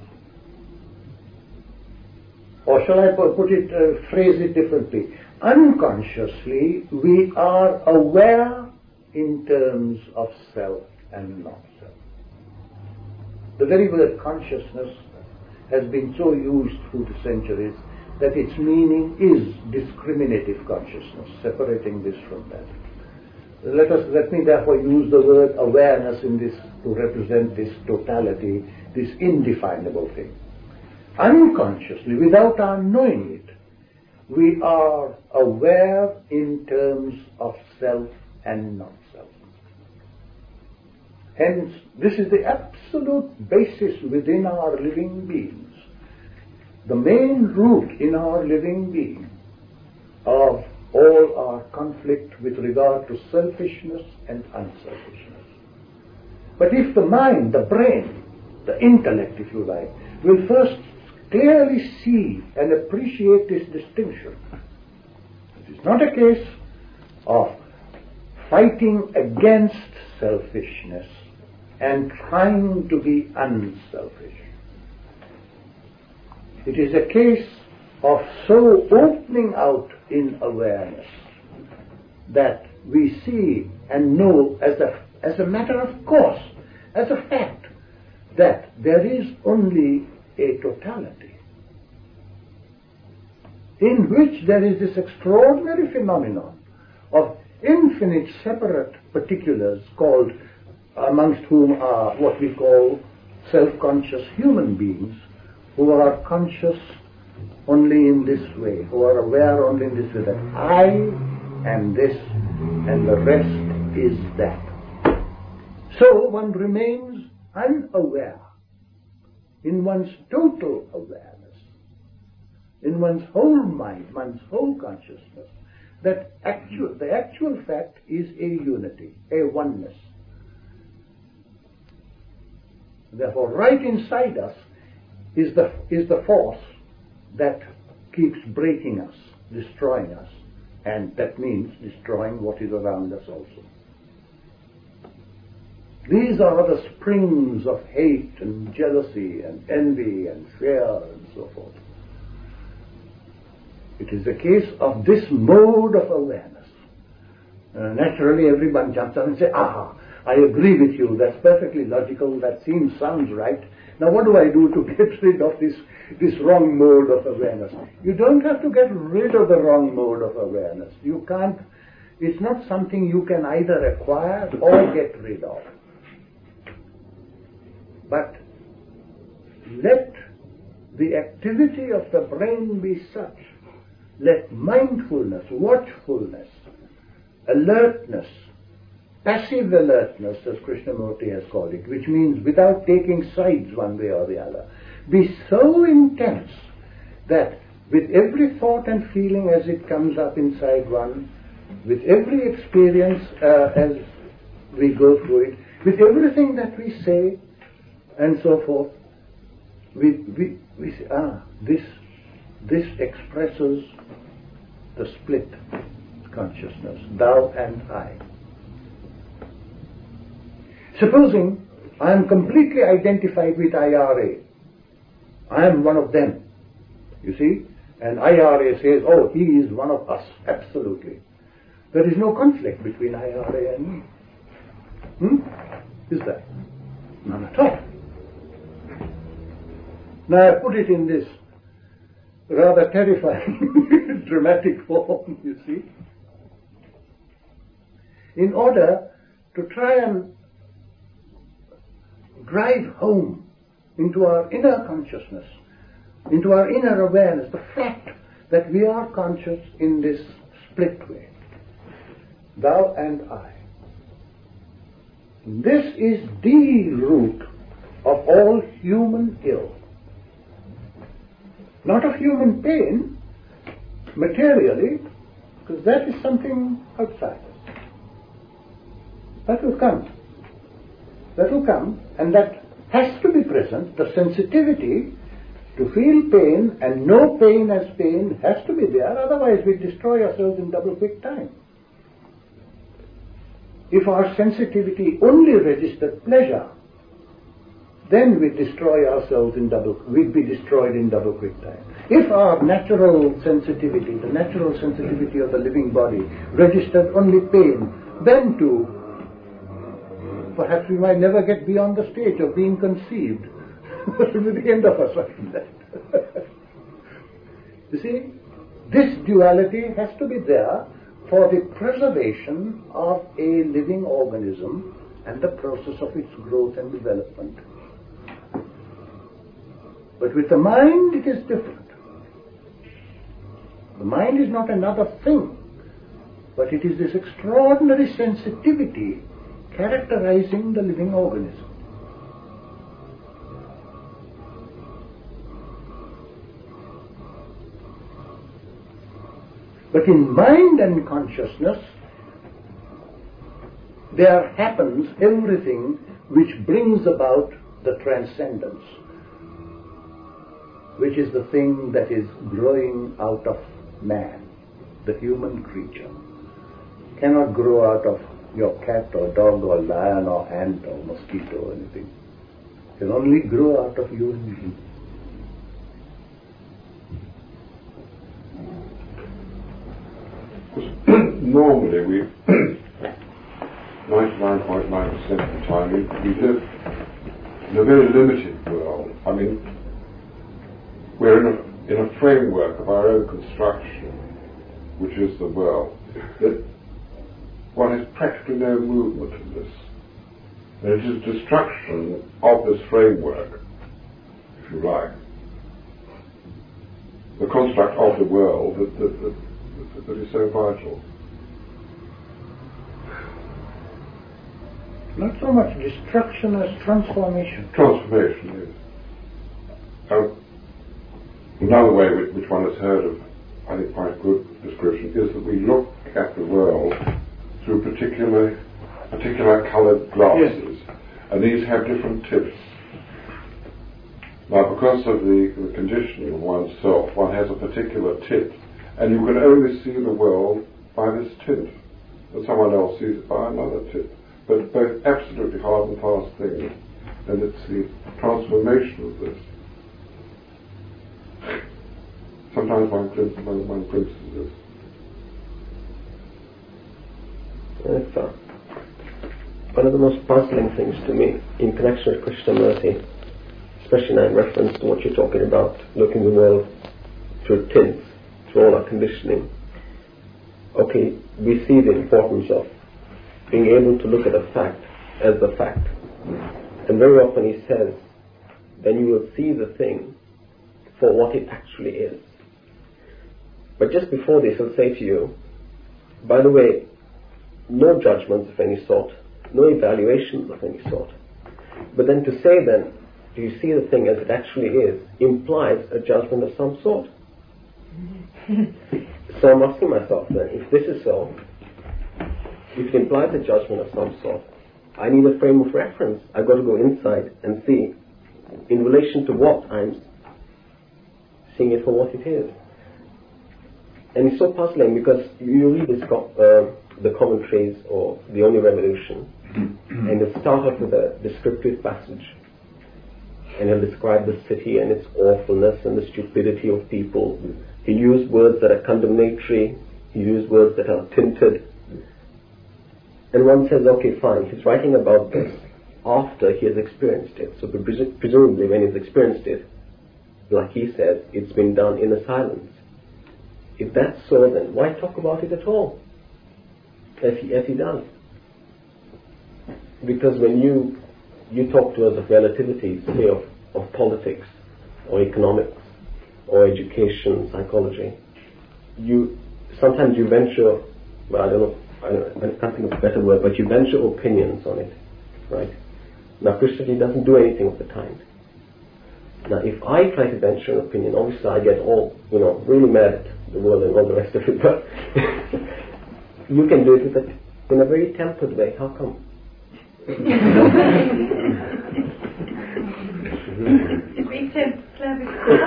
Or shall I put it, uh, phrase it differently? Unconsciously, we are aware in terms of self and not self. The very word consciousness has been so used through the centuries that its meaning is discriminative consciousness, separating this from that. Let us, let me therefore use the word awareness in this to represent this totality, this indefinable thing. Unconsciously, without our knowing it, we are aware in terms of self and not self. Hence, this is the absolute basis within our living beings, the main root in our living being of all our conflict with regard to selfishness and unselfishness. But if the mind, the brain, the intellect, if you like, will first clearly see and appreciate this distinction, it is not a case of fighting against selfishness and trying to be unselfish. It is a case of so opening out in awareness that we see and know as a, as a matter of course, as a fact, that there is only a totality in which there is this extraordinary phenomenon of infinite separate particulars called, amongst whom are what we call self-conscious human beings, who are conscious only in this way, who are aware only in this way, that I am this and the rest is that. So one remains unaware in one's total awareness, in one's whole mind, one's whole consciousness, that actual, the actual fact is a unity, a oneness. Therefore, right inside us is the, is the force that keeps breaking us, destroying us, and that means destroying what is around us also. These are the springs of hate and jealousy and envy and fear and so forth. It is a case of this mode of awareness. Uh, naturally, everyone jumps up and says, ah, I agree with you, that's perfectly logical, that seems, sounds right. Now what do I do to get rid of this, this wrong mode of awareness? You don't have to get rid of the wrong mode of awareness. You can't, it's not something you can either acquire or get rid of. But let the activity of the brain be such, let mindfulness, watchfulness, alertness, passive alertness, as Krishnamurti has called it, which means without taking sides one way or the other, be so intense that with every thought and feeling as it comes up inside one, with every experience uh, as we go through it, with everything that we say and so forth, we, we, we say, ah, this, this expresses the split consciousness, thou and I. Supposing I am completely identified with I R A. I am one of them. You see? And I R A says, oh, he is one of us. Absolutely. There is no conflict between I R A and me. Hmm? Is there? None at all. Now I put it in this rather terrifying, dramatic form, you see, in order to try and drive home into our inner consciousness, into our inner awareness, the fact that we are conscious in this split way, thou and I. This is the root of all human ill. Not of human pain, materially, because that is something outside. That will come. That will come, and that has to be present. The sensitivity to feel pain and know pain as pain has to be there, otherwise we destroy ourselves in double quick time. If our sensitivity only registered pleasure, then we destroy ourselves in double, we'd be destroyed in double quick time. If our natural sensitivity, the natural sensitivity of the living body, registered only pain, then too, perhaps we might never get beyond the stage of being conceived. It will be the end of us after that. You see, this duality has to be there for the preservation of a living organism and the process of its growth and development. But with the mind it is different. The mind is not another thing, but it is this extraordinary sensitivity characterizing the living organism. But in mind and consciousness, there happens everything which brings about the transcendence, which is the thing that is growing out of man, the human creature. Cannot grow out of your cat or dog or lion or ant or mosquito or anything. It can only grow out of you and me. Normally we, ninety-nine point nine percent of the time, we, we live in a very limited world. I mean, we're in a, in a framework of our own construction, which is the world. That one has practically no movement in this. And it is destruction of this framework, if you like, the construct of the world that, that, that, that is so vital. Not so much destruction as transformation. Transformation, yes. Um, another way which, which one has heard of, I think quite good description, is that we look at the world through particular particular coloured glasses, yes. And these have different tips. Now, because of the, the conditioning of oneself, one has a particular tip, and you can only see the world by this tip, and someone else sees it by another tip. But both absolutely hard and fast things, and it's the transformation of this. Sometimes one glimpses, one, one glimpses this. That's uh, one of the most puzzling things to me in connection with Krishnamurti, especially now in reference to what you're talking about, looking the world through tints, through all our conditioning. Okay, we see the importance of being able to look at a fact as the fact. And very often he says, then you will see the thing for what it actually is. But just before this, he'll say to you, by the way, no judgments of any sort, no evaluations of any sort. But then to say then, do you see the thing as it actually is, implies a judgment of some sort. So I'm asking myself then, if this is so, if it implies a judgment of some sort, I need a frame of reference. I've got to go inside and see, in relation to what I'm seeing it for what it is. And it's so puzzling because you read this, uh, the commentaries or the Only Revolution, and he'll start off with a descriptive passage, and he'll describe the city and its awfulness and the stupidity of people. He'll use words that are condemnatory, he'll use words that are tinted. And one says, okay, fine, he's writing about this after he has experienced it. So presu- presumably when he's experienced it, like he says, it's been done in a silence. If that's so, then why talk about it at all? As he, as he does. Because when you you talk to us of relativities, say of, of politics or economics or education, psychology, you sometimes you venture, well, I don't know, I, don't, I can't think of a better word, but you venture opinions on it, right? Now, Christianity doesn't do anything of the kind. Now, if I try to venture an opinion, obviously I get all, you know, really mad at the world and all the rest of it, but you can do it with a, in a very tempered way. How come? Speak to Slavic.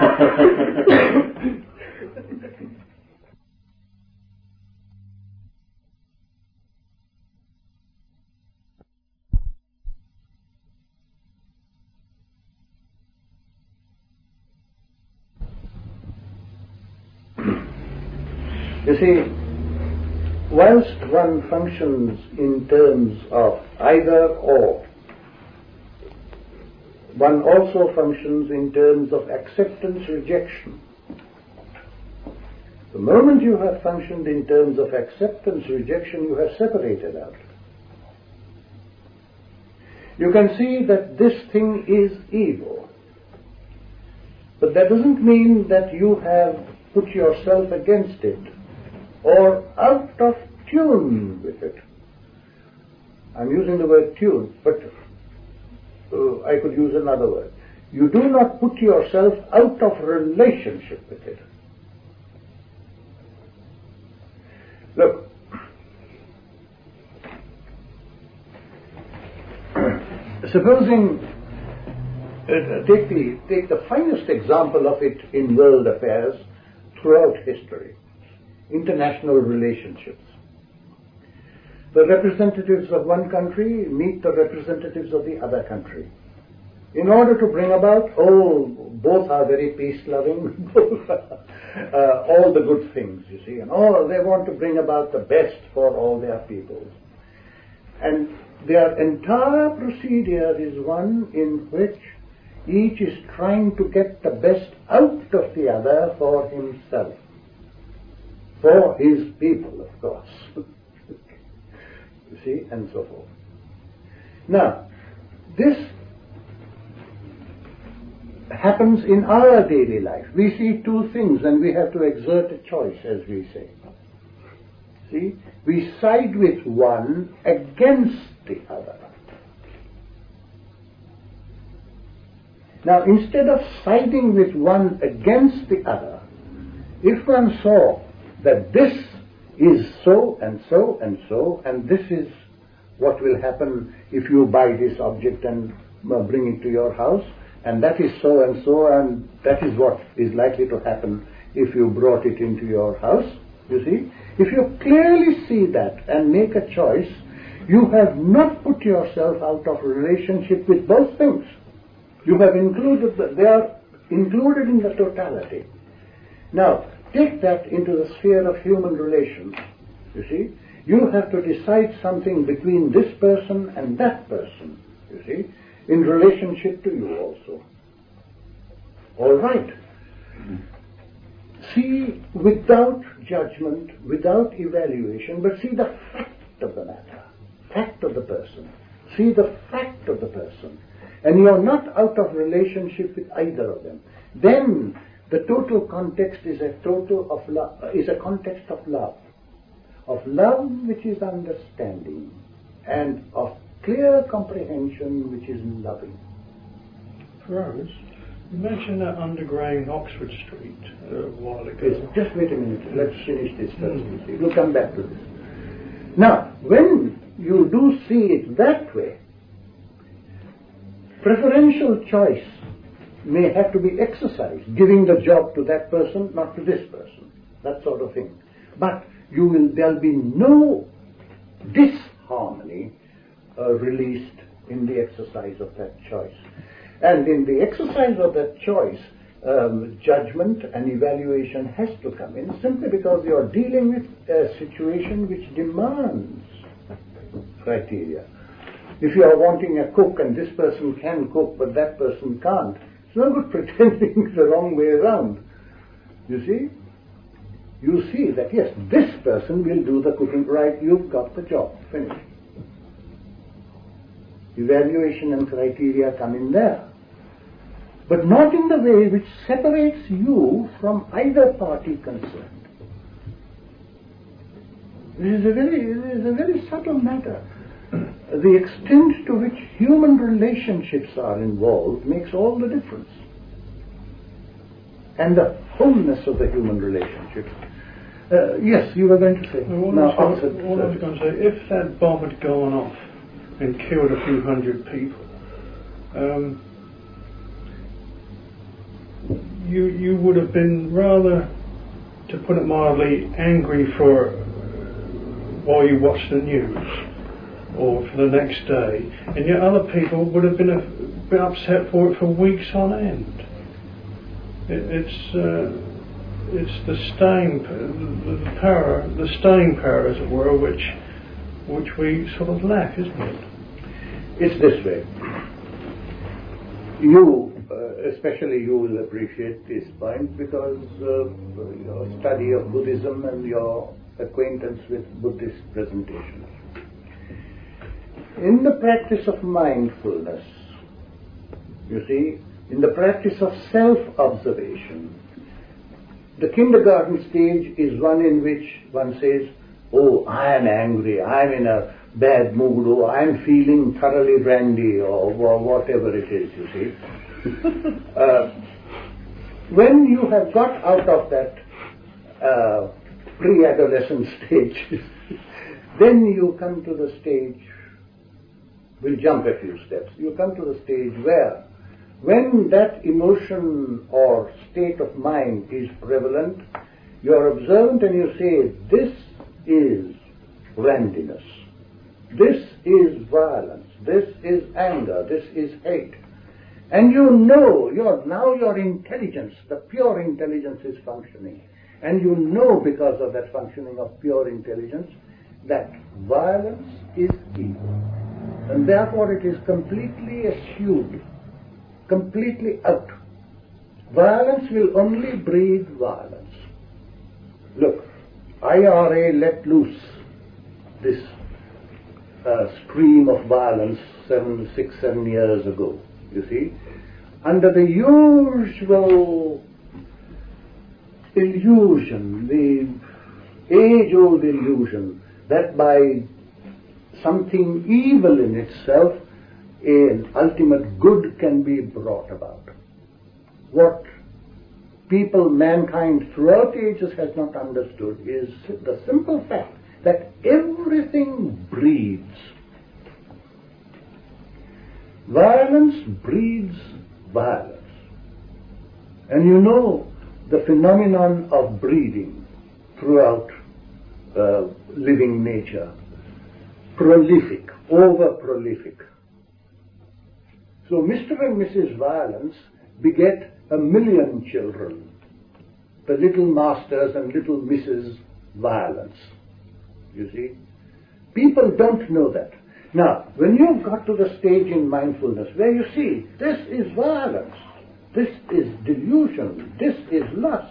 You see, whilst one functions in terms of either or, one also functions in terms of acceptance, rejection. The moment you have functioned in terms of acceptance, rejection, you have separated out. You can see that this thing is evil, but that doesn't mean that you have put yourself against it or out of tune with it. I'm using the word tune, but uh, I could use another word. You do not put yourself out of relationship with it. Look, supposing, uh, take the take the finest example of it in world affairs throughout history. International relationships. The representatives of one country meet the representatives of the other country. In order to bring about, oh, both are very peace-loving, both are, uh, all the good things, you see, and all they want to bring about the best for all their peoples. And their entire procedure is one in which each is trying to get the best out of the other for himself. For his people, of course. You see, and so forth. Now, this happens in our daily life. We see two things and we have to exert a choice, as we say. See, we side with one against the other. Now, instead of siding with one against the other, if one saw that this is so and so and so, and this is what will happen if you buy this object and uh, bring it to your house, and that is so and so, and that is what is likely to happen if you brought it into your house, you see. If you clearly see that and make a choice, you have not put yourself out of relationship with both things. You have included, the, they are included in the totality. Now, take that into the sphere of human relations, you see. You have to decide something between this person and that person, you see, in relationship to you also. All right. See without judgment, without evaluation, but see the fact of the matter, fact of the person. See the fact of the person. And you are not out of relationship with either of them. Then the total context is a total of love, is a context of love, of love which is understanding, and of clear comprehension which is loving. Rose, you mentioned that underground Oxford Street uh, a while ago. Yes, just wait a minute. Let's finish this first. Mm. We'll come back to this. Now, when you do see it that way, preferential choice may have to be exercised, giving the job to that person, not to this person, that sort of thing. But you will, there'll be no disharmony uh, released in the exercise of that choice. And in the exercise of that choice, um, judgment and evaluation has to come in, simply because you are dealing with a situation which demands criteria. If you are wanting a cook and this person can cook but that person can't, it's no good pretending the wrong way around. You see? You see that, yes, this person will do the cooking, right, you've got the job, finished. Evaluation and criteria come in there. But not in the way which separates you from either party concerned. This is a very, this is a very subtle matter. The extent to which human relationships are involved makes all the difference. And the wholeness of the human relationships. Uh, yes, you were going to say. Well, now, I was, going, what I was going to say, if that bomb had gone off and killed a few hundred people, um, you you would have been rather, to put it mildly, angry for while you watched the news or for the next day, and yet other people would have been, a, been upset for it for weeks on end. It, it's uh, it's the staying the power, the staying power, as it were, which which we sort of lack, isn't it? It's this way. You, uh, especially you, will appreciate this point because uh, your study of Buddhism and your acquaintance with Buddhist presentations. In the practice of mindfulness, you see, in the practice of self-observation, the kindergarten stage is one in which one says, oh, I am angry, I am in a bad mood, or I am feeling thoroughly randy, or, or whatever it is, you see. uh, when you have got out of that uh, pre-adolescent stage, then you come to the stage, we'll jump a few steps, you come to the stage where when that emotion or state of mind is prevalent, you are observant and you say, this is randiness, this is violence, this is anger, this is hate. And you know, your, now your intelligence, the pure intelligence is functioning. And you know because of that functioning of pure intelligence that violence is evil. And therefore it is completely eschewed, completely out. Violence will only breed violence. Look, I R A let loose this uh, stream of violence seven, six, seven years ago, you see, under the usual illusion, the age-old illusion that by something evil in itself, an ultimate good can be brought about. What people, mankind throughout ages has not understood is the simple fact that everything breeds. Violence breeds violence. And you know the phenomenon of breeding throughout uh, living nature. Prolific, over-prolific. So Mister and Missus Violence beget a million children, the little masters and little Missus Violence. You see? People don't know that. Now, when you've got to the stage in mindfulness where you see, this is violence, this is delusion, this is lust,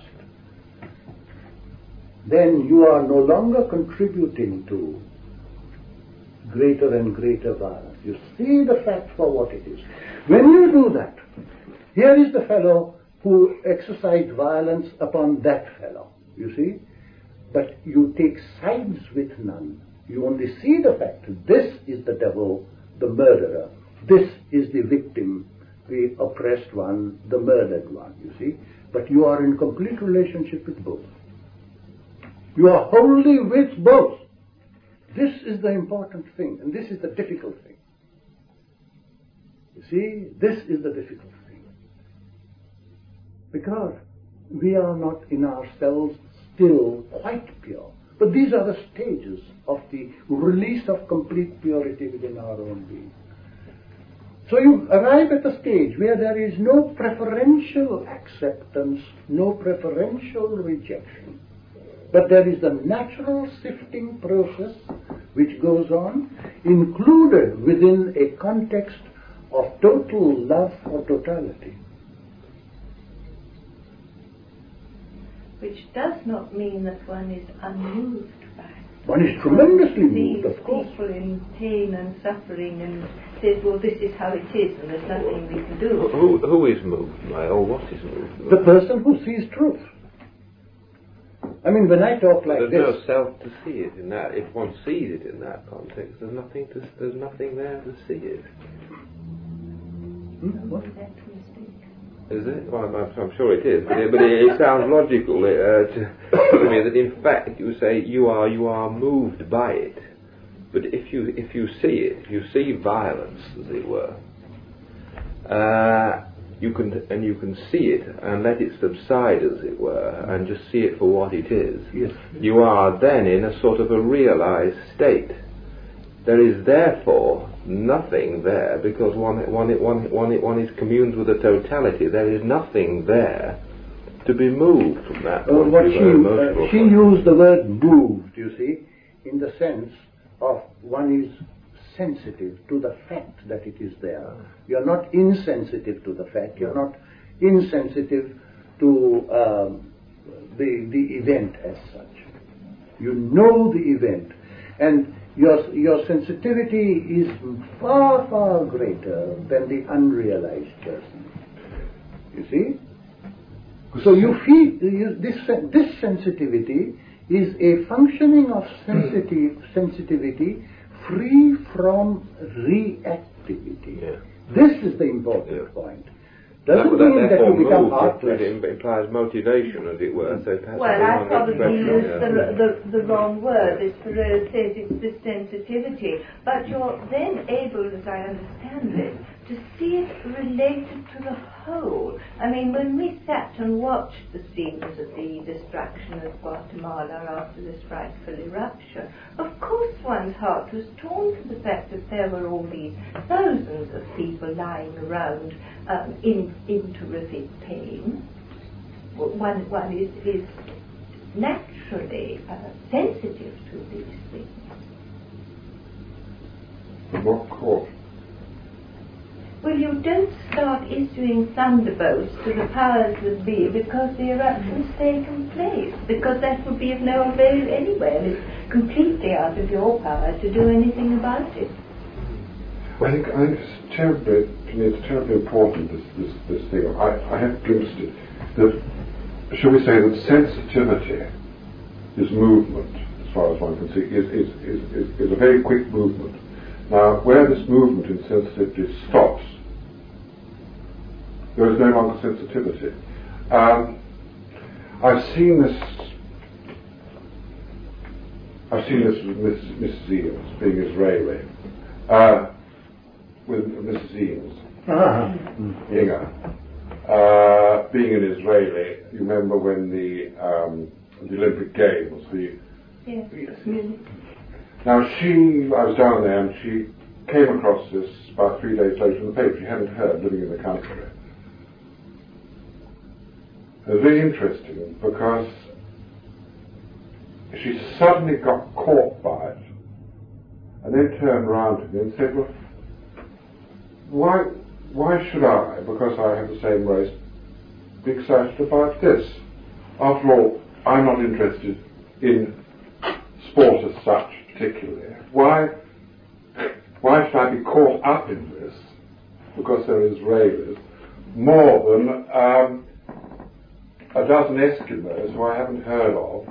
then you are no longer contributing to greater and greater violence. You see the fact for what it is. When you do that, here is the fellow who exercised violence upon that fellow, you see, but you take sides with none. You only see the fact that this is the devil, the murderer, this is the victim, the oppressed one, the murdered one, you see, but you are in complete relationship with both. You are wholly with both. This is the important thing, and this is the difficult thing. You see, this is the difficult thing. Because we are not in ourselves still quite pure. But these are the stages of the release of complete purity within our own being. So you arrive at a stage where there is no preferential acceptance, no preferential rejection. But there is a natural sifting process which goes on, included within a context of total love for totality. Which does not mean that one is unmoved by it. One is tremendously moved, sees of course. people in pain and suffering and says, well, this is how it is and there's nothing we can do. Who, who is moved by, or what is moved by? The person who sees truth. I mean, when I talk like There's this... no self to see it in that. If one sees it in that context, there's nothing to, there's nothing there to see it. Hmm? What? Is it? Well, I'm, I'm sure it is, but it, but it, it sounds logical uh, to, to me that in fact you say you are you are moved by it. But if you if you see it, if you see violence, as it were, uh, you can and you can see it and let it subside, as it were, and just see it for what it is. Yes. You are then in a sort of a realized state. There is therefore nothing there, because one, one, one, one, one is communes with the totality. There is nothing there to be moved from that. Uh, what she, uh, she used the word moved, you see, in the sense of one is sensitive to the fact that it is there. You're not insensitive to the fact. You're not insensitive to um, the, the event as such. You know the event. And Your, your sensitivity is far, far greater than the unrealized person. You see? So you feel, you, this, this sensitivity is a functioning of sensitive, sensitivity free from reactivity. Yeah. This is the important Yeah. point. Doesn't that, mean that you become moved, heartless. It implies motivation, as it were. So perhaps Well, the I wrong probably expression, used yeah. the, the, the wrong word. As Thoreau says, it's the sensitivity. But you're then able, as I understand it, to see it related to the whole. I mean, when we sat and watched the scenes of the destruction of Guatemala after this frightful eruption, of course one's heart was torn to the fact that there were all these thousands of people lying around um, in, in terrific pain. One, one is, is naturally uh, sensitive to these things. What course? Well, you don't start issuing thunderbolts to the powers that be because the eruption's taken place, because that would be of no avail anyway, and it's completely out of your power to do anything about it. I think, I think it's terribly, to me, it's terribly important, this, this, this thing. I, I have glimpsed it, that, shall we say, that sensitivity is movement, as far as one can see, is, is, is, is, is a very quick movement. Now, where this movement in sensitivity stops, there is no longer sensitivity. Um, I've seen this. I've seen this with Missus Missus Eames, being Israeli, uh, with Missus Eames, Ah. Inga, uh, being an Israeli. You remember when the um, the Olympic Games, the Yes, really. Now she, I was down there and she came across this about three days later in the paper. She hadn't heard, living in the country. It was very interesting because she suddenly got caught by it and then turned around to me and said, well, why, why should I, because I have the same race, be excited about this? After all, I'm not interested in sport as such particularly. Why, why should I be caught up in this, because they're Israelis, more than um, a dozen Eskimos who I haven't heard of?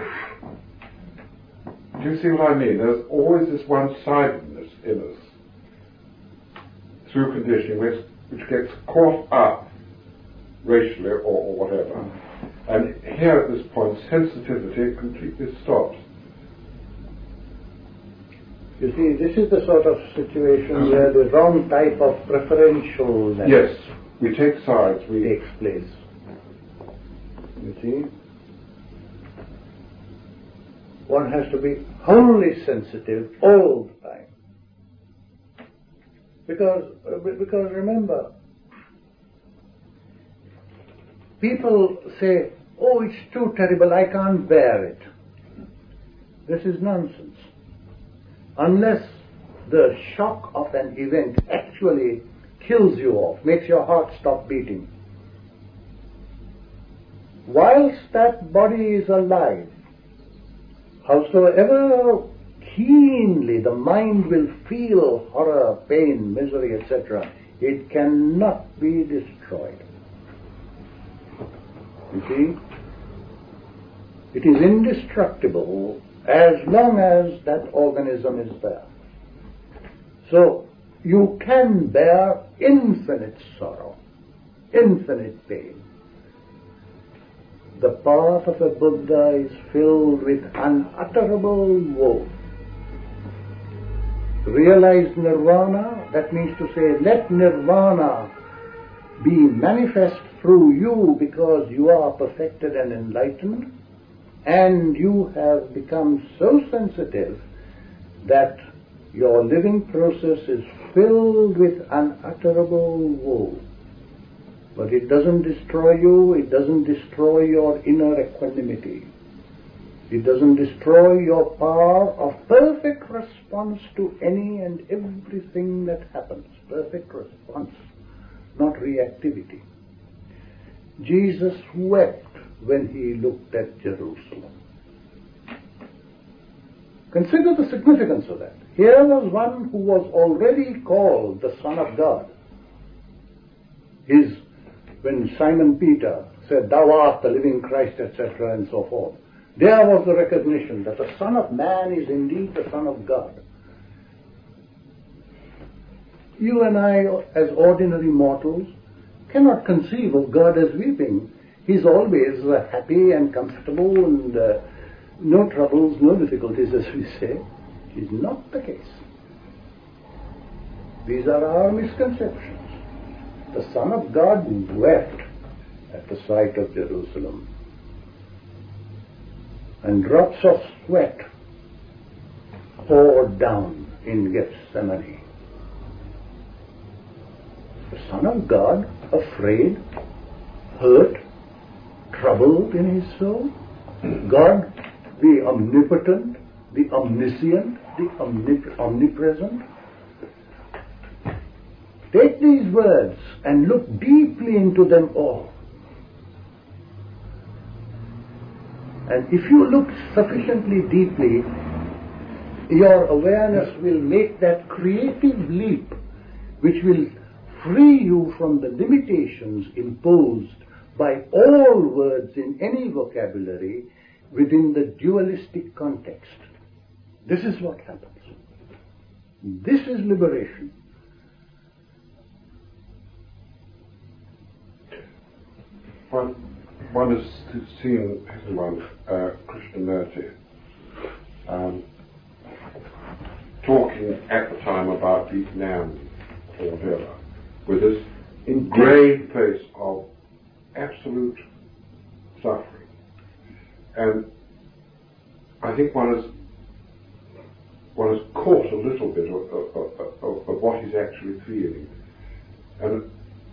Do you see what I mean? There's always this one-sidedness in us through conditioning which, which gets caught up racially or, or whatever. And here at this point, sensitivity completely stops. You see, this is the sort of situation where the wrong type of preferential Yes, we take sides. We takes place. You see? One has to be wholly sensitive all the time. Because, uh, because remember, people say, oh, it's too terrible, I can't bear it. This is nonsense. Unless the shock of an event actually kills you off, makes your heart stop beating. Whilst that body is alive, howsoever keenly the mind will feel horror, pain, misery, et cetera, it cannot be destroyed. You see? It is indestructible as long as that organism is there. So, you can bear infinite sorrow, infinite pain. The path of a Buddha is filled with unutterable woe. Realize nirvana, that means to say, let nirvana be manifest through you because you are perfected and enlightened, and you have become so sensitive that your living process is filled with unutterable woe. But it doesn't destroy you, it doesn't destroy your inner equanimity. It doesn't destroy your power of perfect response to any and everything that happens. Perfect response, not reactivity. Jesus wept when he looked at Jerusalem. Consider the significance of that. Here was one who was already called the Son of God. His, when Simon Peter said, "Thou art the living Christ," et cetera, and so forth, there was the recognition that the Son of Man is indeed the Son of God. You and I, as ordinary mortals, cannot conceive of God as weeping. He's always uh, happy and comfortable and uh, no troubles, no difficulties, as we say. It is not the case. These are our misconceptions. The Son of God wept at the sight of Jerusalem, and drops of sweat poured down in Gethsemane. The Son of God, afraid, hurt, troubled in his soul. God, the omnipotent, the omniscient, the omnip- omnipresent. Take these words and look deeply into them all. And if you look sufficiently deeply, your awareness will make that creative leap which will free you from the limitations imposed by all words in any vocabulary within the dualistic context. This is what happens. This is liberation. One, one has seen one, uh, Krishnamurti, um, talking at the time about Vietnam or whatever, with this grey face of absolute suffering. And I think one has, one has caught a little bit of, of, of, of what he's actually feeling. And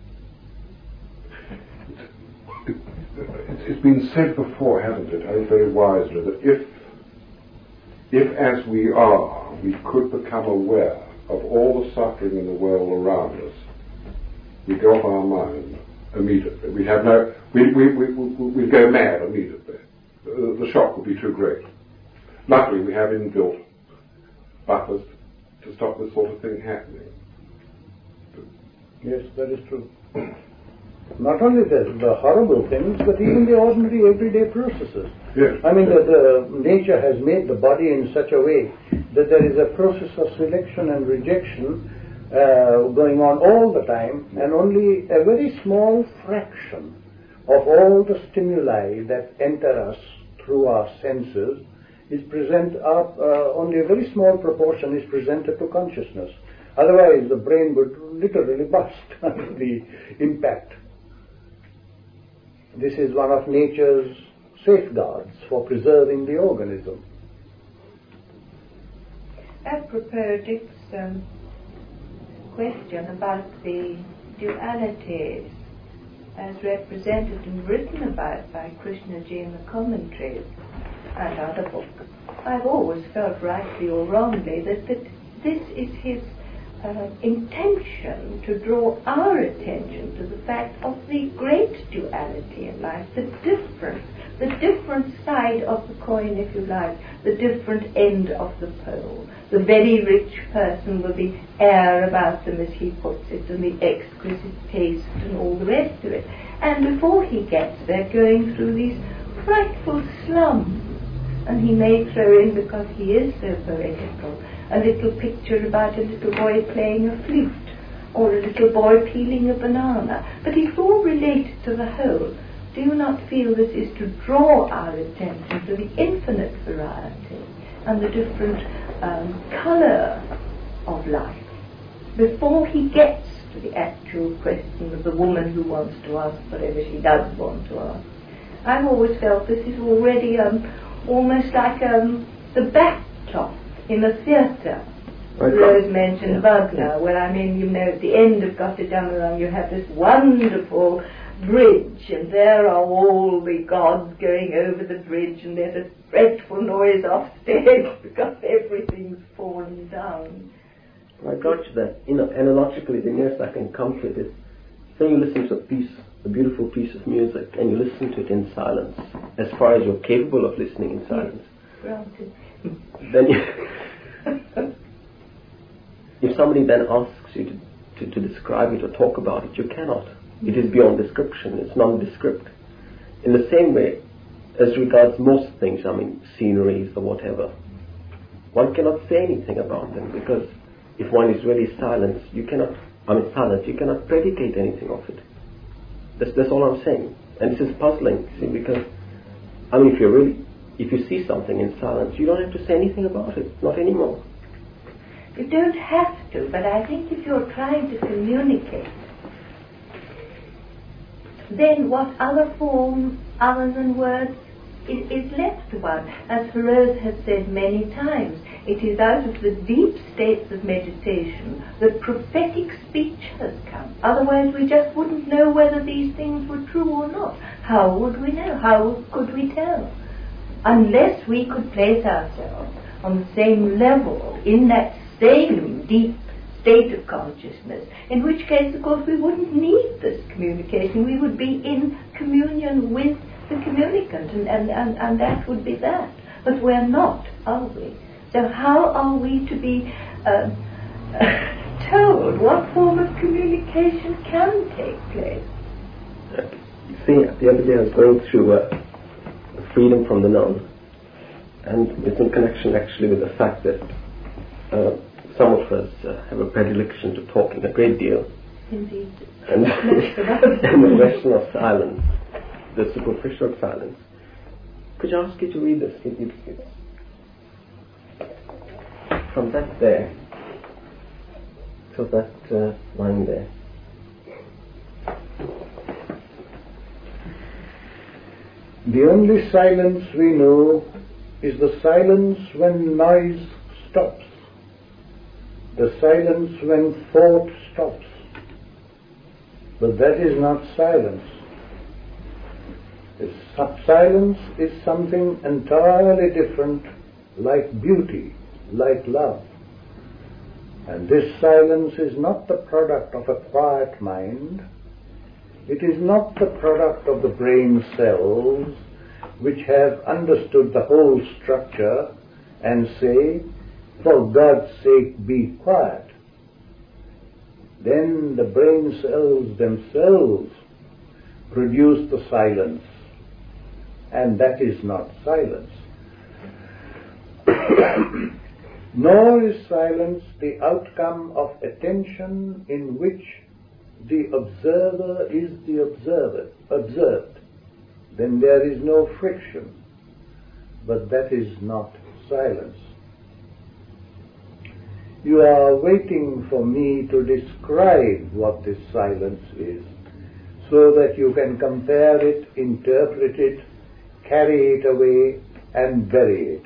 it's been said before, hasn't it, I think very wisely, that if, if as we are, we could become aware of all the suffering in the world around us, we go off our mind immediately. We have no, we we we we go mad immediately. The, the shock would be too great. Luckily, we have inbuilt buffers to stop this sort of thing happening. Yes, that is true. Not only the, the horrible things, but even the ordinary everyday processes. Yes. I mean, the, the nature has made the body in such a way that there is a process of selection and rejection uh, going on all the time, and only a very small fraction of all the stimuli that enter us through our senses is present. Up, uh, only a very small proportion is presented to consciousness. Otherwise, the brain would literally burst under the impact. This is one of nature's safeguards for preserving the organism. Apropos Dick's um, question about the dualities as represented and written about by Krishnaji in the commentaries and other books, I've always felt, rightly or wrongly, that, that this is his uh, intention to draw our attention to the fact of the great duality in life, the difference, the different side of the coin, if you like, the different end of the pole. The very rich person with the air about them, as he puts it, and the exquisite taste and all the rest of it. And before he gets there, going through these frightful slums. And he may throw in, because he is so poetical, a little picture about a little boy playing a flute, or a little boy peeling a banana. But it's all related to the whole. Do you not feel this is to draw our attention to the infinite variety and the different um, colour of life, before he gets to the actual question of the woman who wants to ask whatever she does want to ask? I've always felt this is already um, almost like um, the backcloth in a theatre. Rose mentioned Wagner, where, I mean, you know, at the end of Götterdämmerung you have this wonderful bridge, and there are all the gods going over the bridge, and there's a dreadful noise off stage because everything's fallen down. I got you that, you know, analogically, the nearest I can come to it is, say you listen to a piece, a beautiful piece of music, and you listen to it in silence, as far as you're capable of listening in silence. Yes, then you, if somebody then asks you to, to, to describe it or talk about it, you cannot. It is beyond description, it's nondescript. In the same way, as regards most things, I mean, sceneries or whatever, one cannot say anything about them, because if one is really silent, you cannot, I mean, silent, you cannot predicate anything of it. That's, that's all I'm saying. And this is puzzling, see, because, I mean, if you're really, if you see something in silence, you don't have to say anything about it, not anymore. You don't have to, but I think if you're trying to communicate, then what other form other than words is, is left to one? As Thoreau has said many times, it is out of the deep states of meditation that prophetic speech has come. Otherwise we just wouldn't know whether these things were true or not. How would we know? How could we tell? Unless we could place ourselves on the same level, in that same deep state of consciousness, in which case, of course, we wouldn't need this communication. We would be in communion with the communicant, and, and, and, and that would be that. But we're not, are we? So how are we to be uh, told what form of communication can take place? You see, the other day I was going through uh, Freedom from the Known, and it's in connection actually with the fact that uh, some of us uh, have a predilection to talking a great deal. Indeed. And, and the question of silence, the superficial silence. Could you ask you to read this? It, it, it's from that there to that uh, line there. The only silence we know is the silence when noise stops, the silence when thought stops. But that is not silence. Silence is something entirely different, like beauty, like love. And this silence is not the product of a quiet mind. It is not the product of the brain cells which have understood the whole structure and say, for God's sake, be quiet. Then the brain cells themselves produce the silence, and that is not silence. Nor is silence the outcome of attention in which the observer is the observer, observed. Then there is no friction, but that is not silence. You are waiting for me to describe what this silence is, so that you can compare it, interpret it, carry it away, and bury it.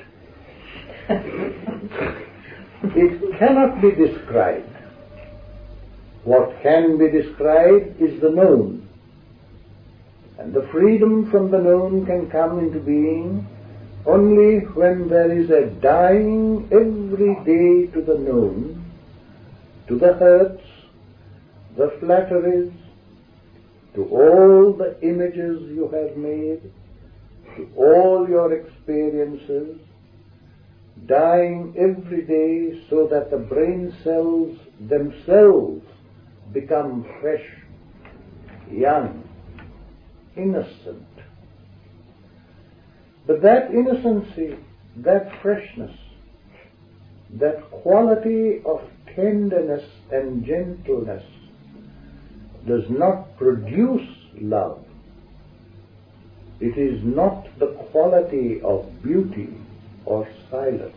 It cannot be described. What can be described is the known. And the freedom from the known can come into being only when there is a dying every day to the known, to the hurts, the flatteries, to all the images you have made, to all your experiences, dying every day so that the brain cells themselves become fresh, young, innocent. But that innocency, that freshness, that quality of tenderness and gentleness does not produce love. It is not the quality of beauty or silence.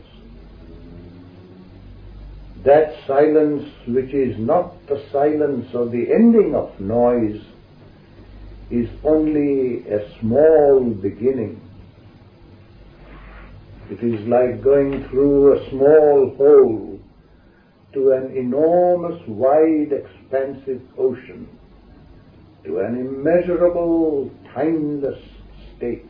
That silence which is not the silence of the ending of noise is only a small beginning. It is like going through a small hole to an enormous, wide, expansive ocean, to an immeasurable, timeless state.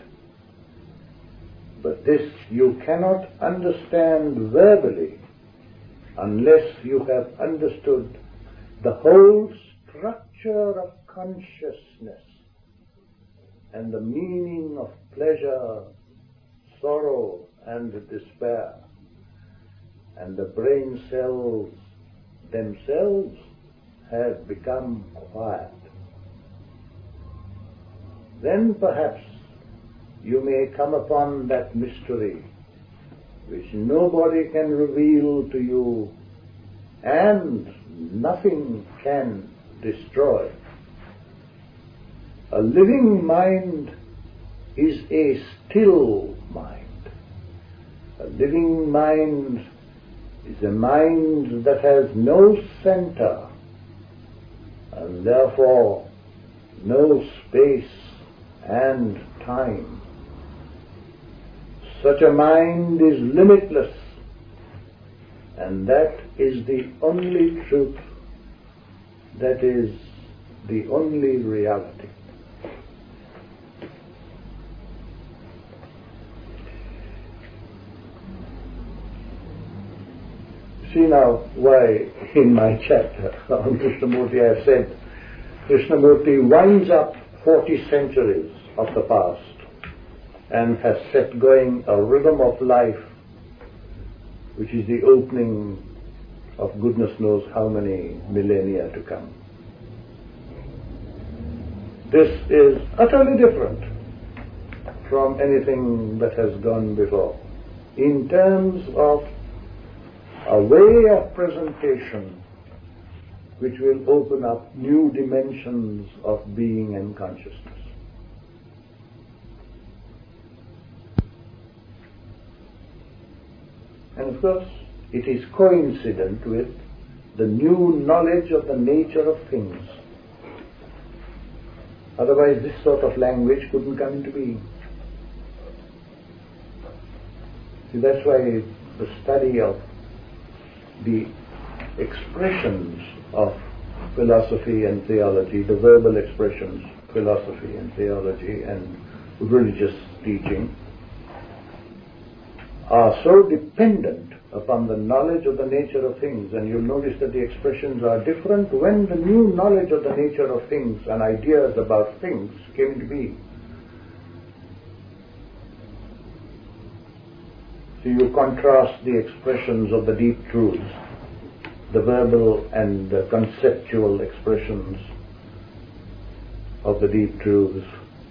But this you cannot understand verbally unless you have understood the whole structure of consciousness and the meaning of pleasure, sorrow, and despair. And the brain cells themselves have become quiet. Then perhaps you may come upon that mystery which nobody can reveal to you and nothing can destroy. A living mind is a still mind. A living mind is a mind that has no center and therefore no space and time. Such a mind is limitless, and that is the only truth, that is the only reality. See now why in my chapter on Krishnamurti I have said Krishnamurti winds up forty centuries of the past and has set going a rhythm of life which is the opening of goodness knows how many millennia to come. This is utterly different from anything that has gone before in terms of a way of presentation which will open up new dimensions of being and consciousness. And of course, it is coincident with the new knowledge of the nature of things. Otherwise, this sort of language couldn't come into being. See, that's why the study of the expressions of philosophy and theology, the verbal expressions, philosophy and theology and religious teaching, are so dependent upon the knowledge of the nature of things. And you'll notice that the expressions are different when the new knowledge of the nature of things and ideas about things came into being. So you contrast the expressions of the deep truths, the verbal and the conceptual expressions of the deep truths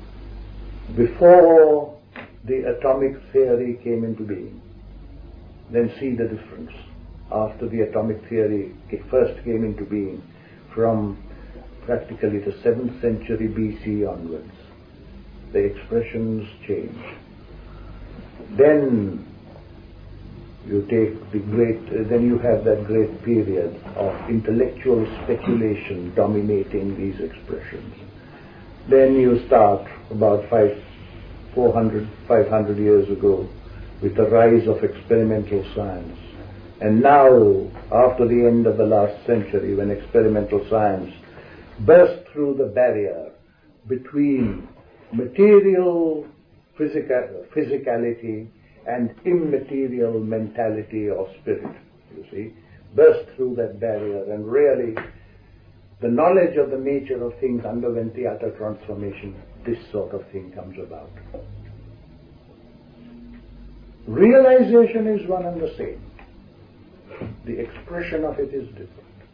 before the atomic theory came into being. Then see the difference after the atomic theory first came into being, from practically the seventh century B C onwards. The expressions change. Then you take the great, uh, then you have that great period of intellectual speculation dominating these expressions. Then you start about five, four hundred, five hundred years ago with the rise of experimental science. And now, after the end of the last century, when experimental science burst through the barrier between material physical, physicality and immaterial mentality or spirit, you see, burst through that barrier, and really the knowledge of the nature of things underwent the utter transformation. This sort of thing comes about. Realization is one and the same. The expression of it is different.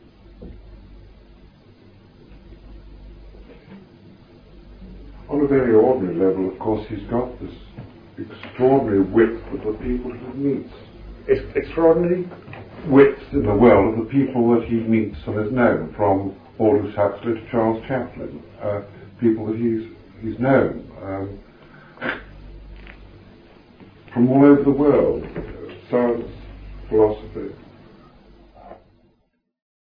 On a very ordinary level, of course, he's got this extraordinary width of the people he meets. It's extraordinary width in the world of the people that he meets and has known, from Aldous Huxley to Charles Chaplin, uh, people that he's he's known um, from all over the world, science, philosophy.